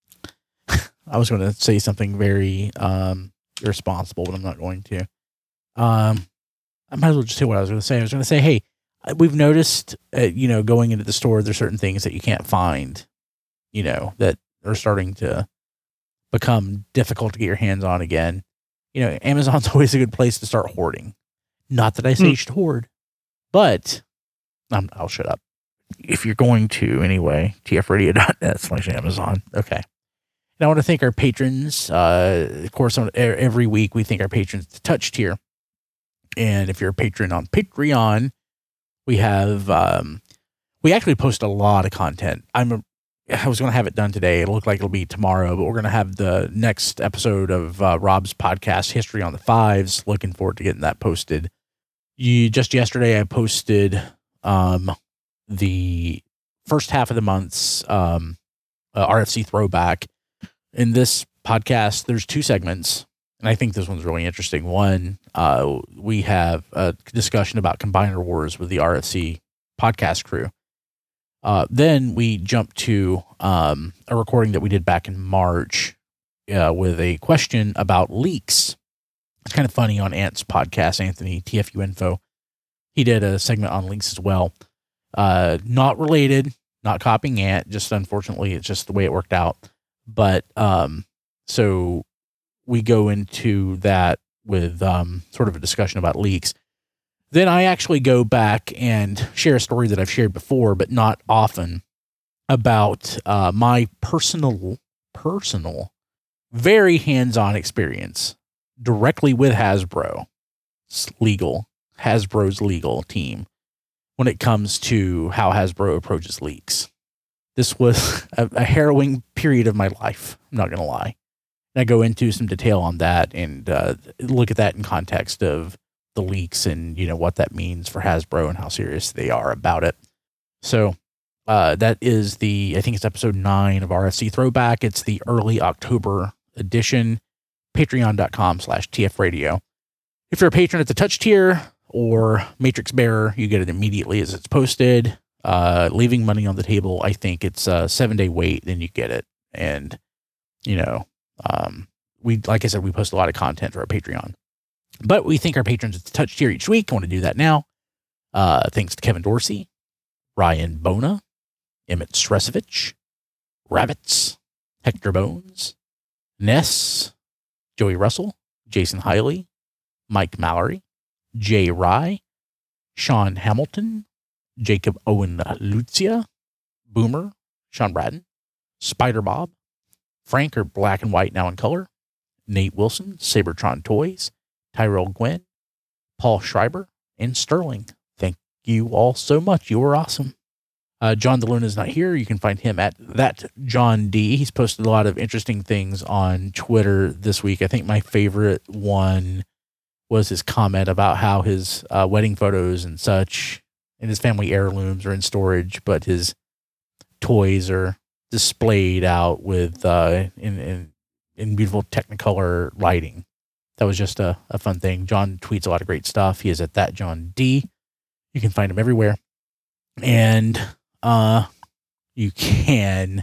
I was going to say something very um, irresponsible, but I'm not going to. Um, I might as well just say what I was going to say. I was going to say, hey, we've noticed, uh, you know, going into the store, there's certain things that you can't find, you know, that are starting to become difficult to get your hands on again. You know, Amazon's always a good place to start hoarding. Not that I say Hmm. you should hoard, but um, I'll shut up. If you're going to, anyway, tfradio.net slash Amazon. Okay. And I want to thank our patrons. Uh, of course, on, e- every week we thank our patrons to Touch Tier. And if you're a patron on Patreon, we have, um, we actually post a lot of content. I'm a, I was going to have it done today. It'll look like it'll be tomorrow, but we're going to have the next episode of uh, Rob's podcast, History on the Fives. Looking forward to getting that posted. You, just yesterday, I posted um, the first half of the month's um, uh, R F C throwback. In this podcast, there's two segments, and I think this one's really interesting. One, uh, we have a discussion about Combiner Wars with the R F C podcast crew. Uh, then we jump to um, a recording that we did back in March uh, with a question about leaks. It's kind of funny on Ant's podcast, Anthony, T F U Info. He did a segment on leaks as well. Uh, not related, not copying Ant, just unfortunately, it's just the way it worked out. But um, so we go into that with um, sort of a discussion about leaks. Then I actually go back and share a story that I've shared before, but not often, about uh, my personal, personal, very hands-on experience directly with Hasbro, It's legal, Hasbro's legal team, when it comes to how Hasbro approaches leaks. This was a, a harrowing period of my life. I'm not going to lie. And I go into some detail on that and uh, look at that in context of the leaks and, you know, what that means for Hasbro and how serious they are about it. So uh, that is the, I think it's episode nine of R F C Throwback. It's the early October edition, patreon.com slash TF radio. If you're a patron at the touch tier or Matrix Bearer, you get it immediately as it's posted. Uh, leaving money on the table, I think it's a seven day wait, then you get it. And, you know, um, we, like I said, we post a lot of content for our Patreon, but we thank our patrons at the touch tier each week. I want to do that now. Uh, thanks to Kevin Dorsey, Ryan Bona, Emmett Stresovich, Rabbits, Hector Bones, Ness, Joey Russell, Jason Hiley, Mike Mallory, Jay Rye, Sean Hamilton, Jacob Owen Lucia, Boomer, Sean Bradden, Spider Bob, Frank or Black and White Now in Color, Nate Wilson, Sabertron Toys, Tyrell Gwynn, Paul Schreiber, and Sterling. Thank you all so much. You were awesome. Uh, John DeLuna is not here. You can find him at that John D. He's posted a lot of interesting things on Twitter this week. I think my favorite one was his comment about how his uh, wedding photos and such and his family heirlooms are in storage, but his toys are displayed out with uh, in, in in beautiful Technicolor lighting. That was just a, a fun thing. John tweets a lot of great stuff. He is at that John D. You can find him everywhere. And uh, you can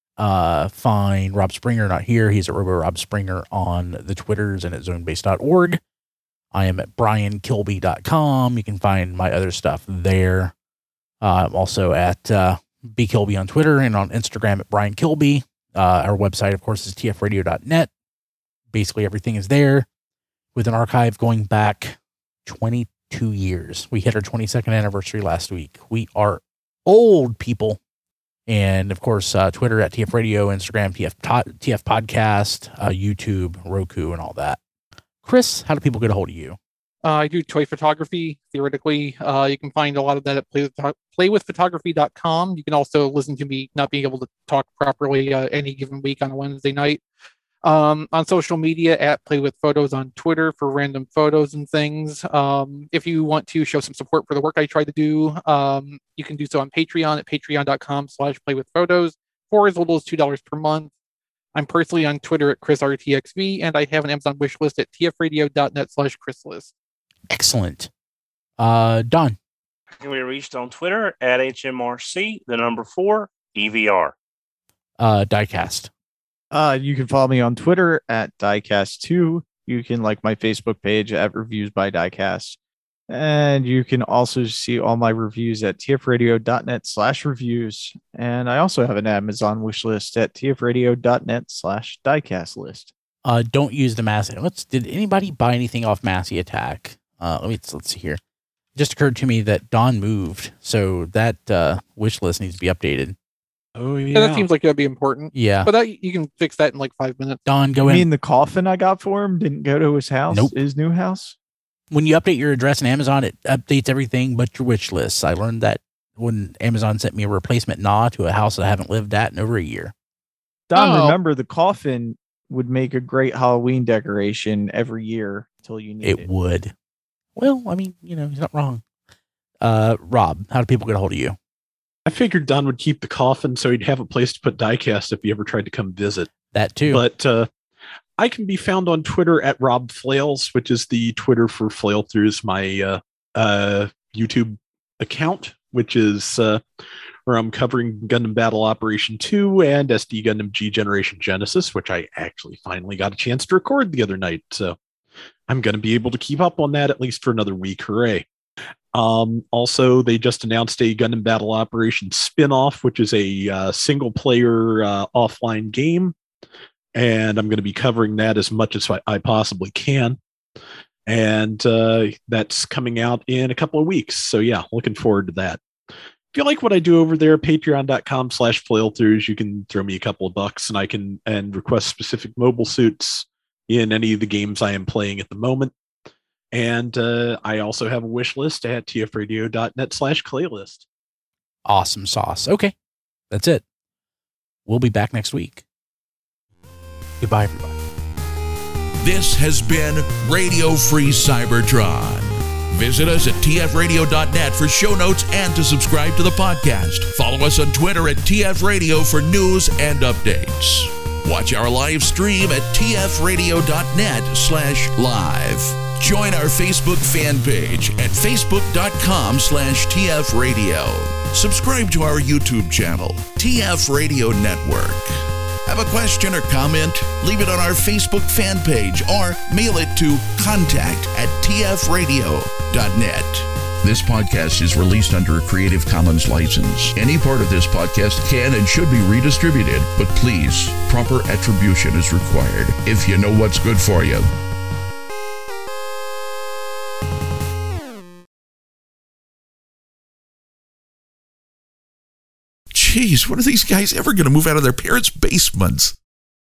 uh, find Rob Springer, not here. He's at Robo Rob Springer on the Twitters and at zonebase dot org. I am at brian kilby dot com. You can find my other stuff there. Uh, I'm also at uh, B Kilby on Twitter and on Instagram at Brian Kilby. Uh, our website, of course, is t f radio dot net. Basically, everything is there with an archive going back twenty-two years. We hit our twenty-second anniversary last week. We are old people. And, of course, uh, Twitter at T F Radio, Instagram, T F, T F Podcast, uh, YouTube, Roku, and all that. Chris, how do people get a hold of you? Uh, I do toy photography, theoretically. Uh, you can find a lot of that at play with, play with photography dot com. You can also listen to me not being able to talk properly uh, any given week on a Wednesday night. Um, on social media at Play With Photos on Twitter for random photos and things. Um, if you want to show some support for the work I try to do, um, you can do so on Patreon at patreon.com slash playwithphotos for as little as two dollars per month. I'm personally on Twitter at Chris R T X V, and I have an Amazon wish list at tfradio.net slash chrislist. Excellent. Uh, Don. Can be reached on Twitter at H M R C, the number four, E V R. Uh, Diecast. Uh, you can follow me on Twitter at Diecast two. You can like my Facebook page at Reviews by Diecast. And you can also see all my reviews at tfradio.net slash reviews. And I also have an Amazon wish list at tfradio.net slash diecast list. Uh, don't use the Massey. Let's, did anybody buy anything off Massey Attack? Uh, let me, let's see here. It just occurred to me that Don moved. So that uh, wish list needs to be updated. Oh, yeah. Yeah, that seems like that'd be important. Yeah. But that, you can fix that in like five minutes. Don, go You in. mean the coffin I got for him didn't go to his house? Nope. His new house? When you update your address in Amazon, it updates everything but your wish lists. I learned that when Amazon sent me a replacement N A to a house that I haven't lived at in over a year. Don, Oh. remember the coffin would make a great Halloween decoration every year until you need it. It would. Well, I mean, you know, he's not wrong. Uh, Rob, how do people get a hold of you? I figured Don would keep the coffin so he'd have a place to put Diecast if he ever tried to come visit. That too. But uh, I can be found on Twitter at Rob Flails, which is the Twitter for Flail Throughs, my uh, uh, YouTube account, which is uh, where I'm covering Gundam Battle Operation two and S D Gundam G Generation Genesis, which I actually finally got a chance to record the other night. So I'm going to be able to keep up on that at least for another week. Hooray. Um, also, they just announced a Gundam Battle Operation spin-off, which is a uh, single-player uh, offline game. And I'm going to be covering that as much as I, I possibly can. And uh, that's coming out in a couple of weeks. So yeah, looking forward to that. If you like what I do over there, patreon.com slash flailthroughs, you can throw me a couple of bucks and I can and request specific mobile suits in any of the games I am playing at the moment. And uh, I also have a wish list at tfradio.net slash claylist. Awesome sauce. Okay. That's it. We'll be back next week. Goodbye, everybody. This has been Radio Free Cybertron. Visit us at t f radio dot net for show notes and to subscribe to the podcast. Follow us on Twitter at T F Radio for news and updates. Watch our live stream at t f radio dot net slash live. Join our Facebook fan page at facebook dot com slash T F radio. Subscribe to our YouTube channel, T F Radio Network. Have a question or comment? Leave it on our Facebook fan page or mail it to contact at t f radio dot net. This podcast is released under a Creative Commons license. Any part of this podcast can and should be redistributed, but please, proper attribution is required if you know what's good for you. Jeez, when are these guys ever going to move out of their parents' basements?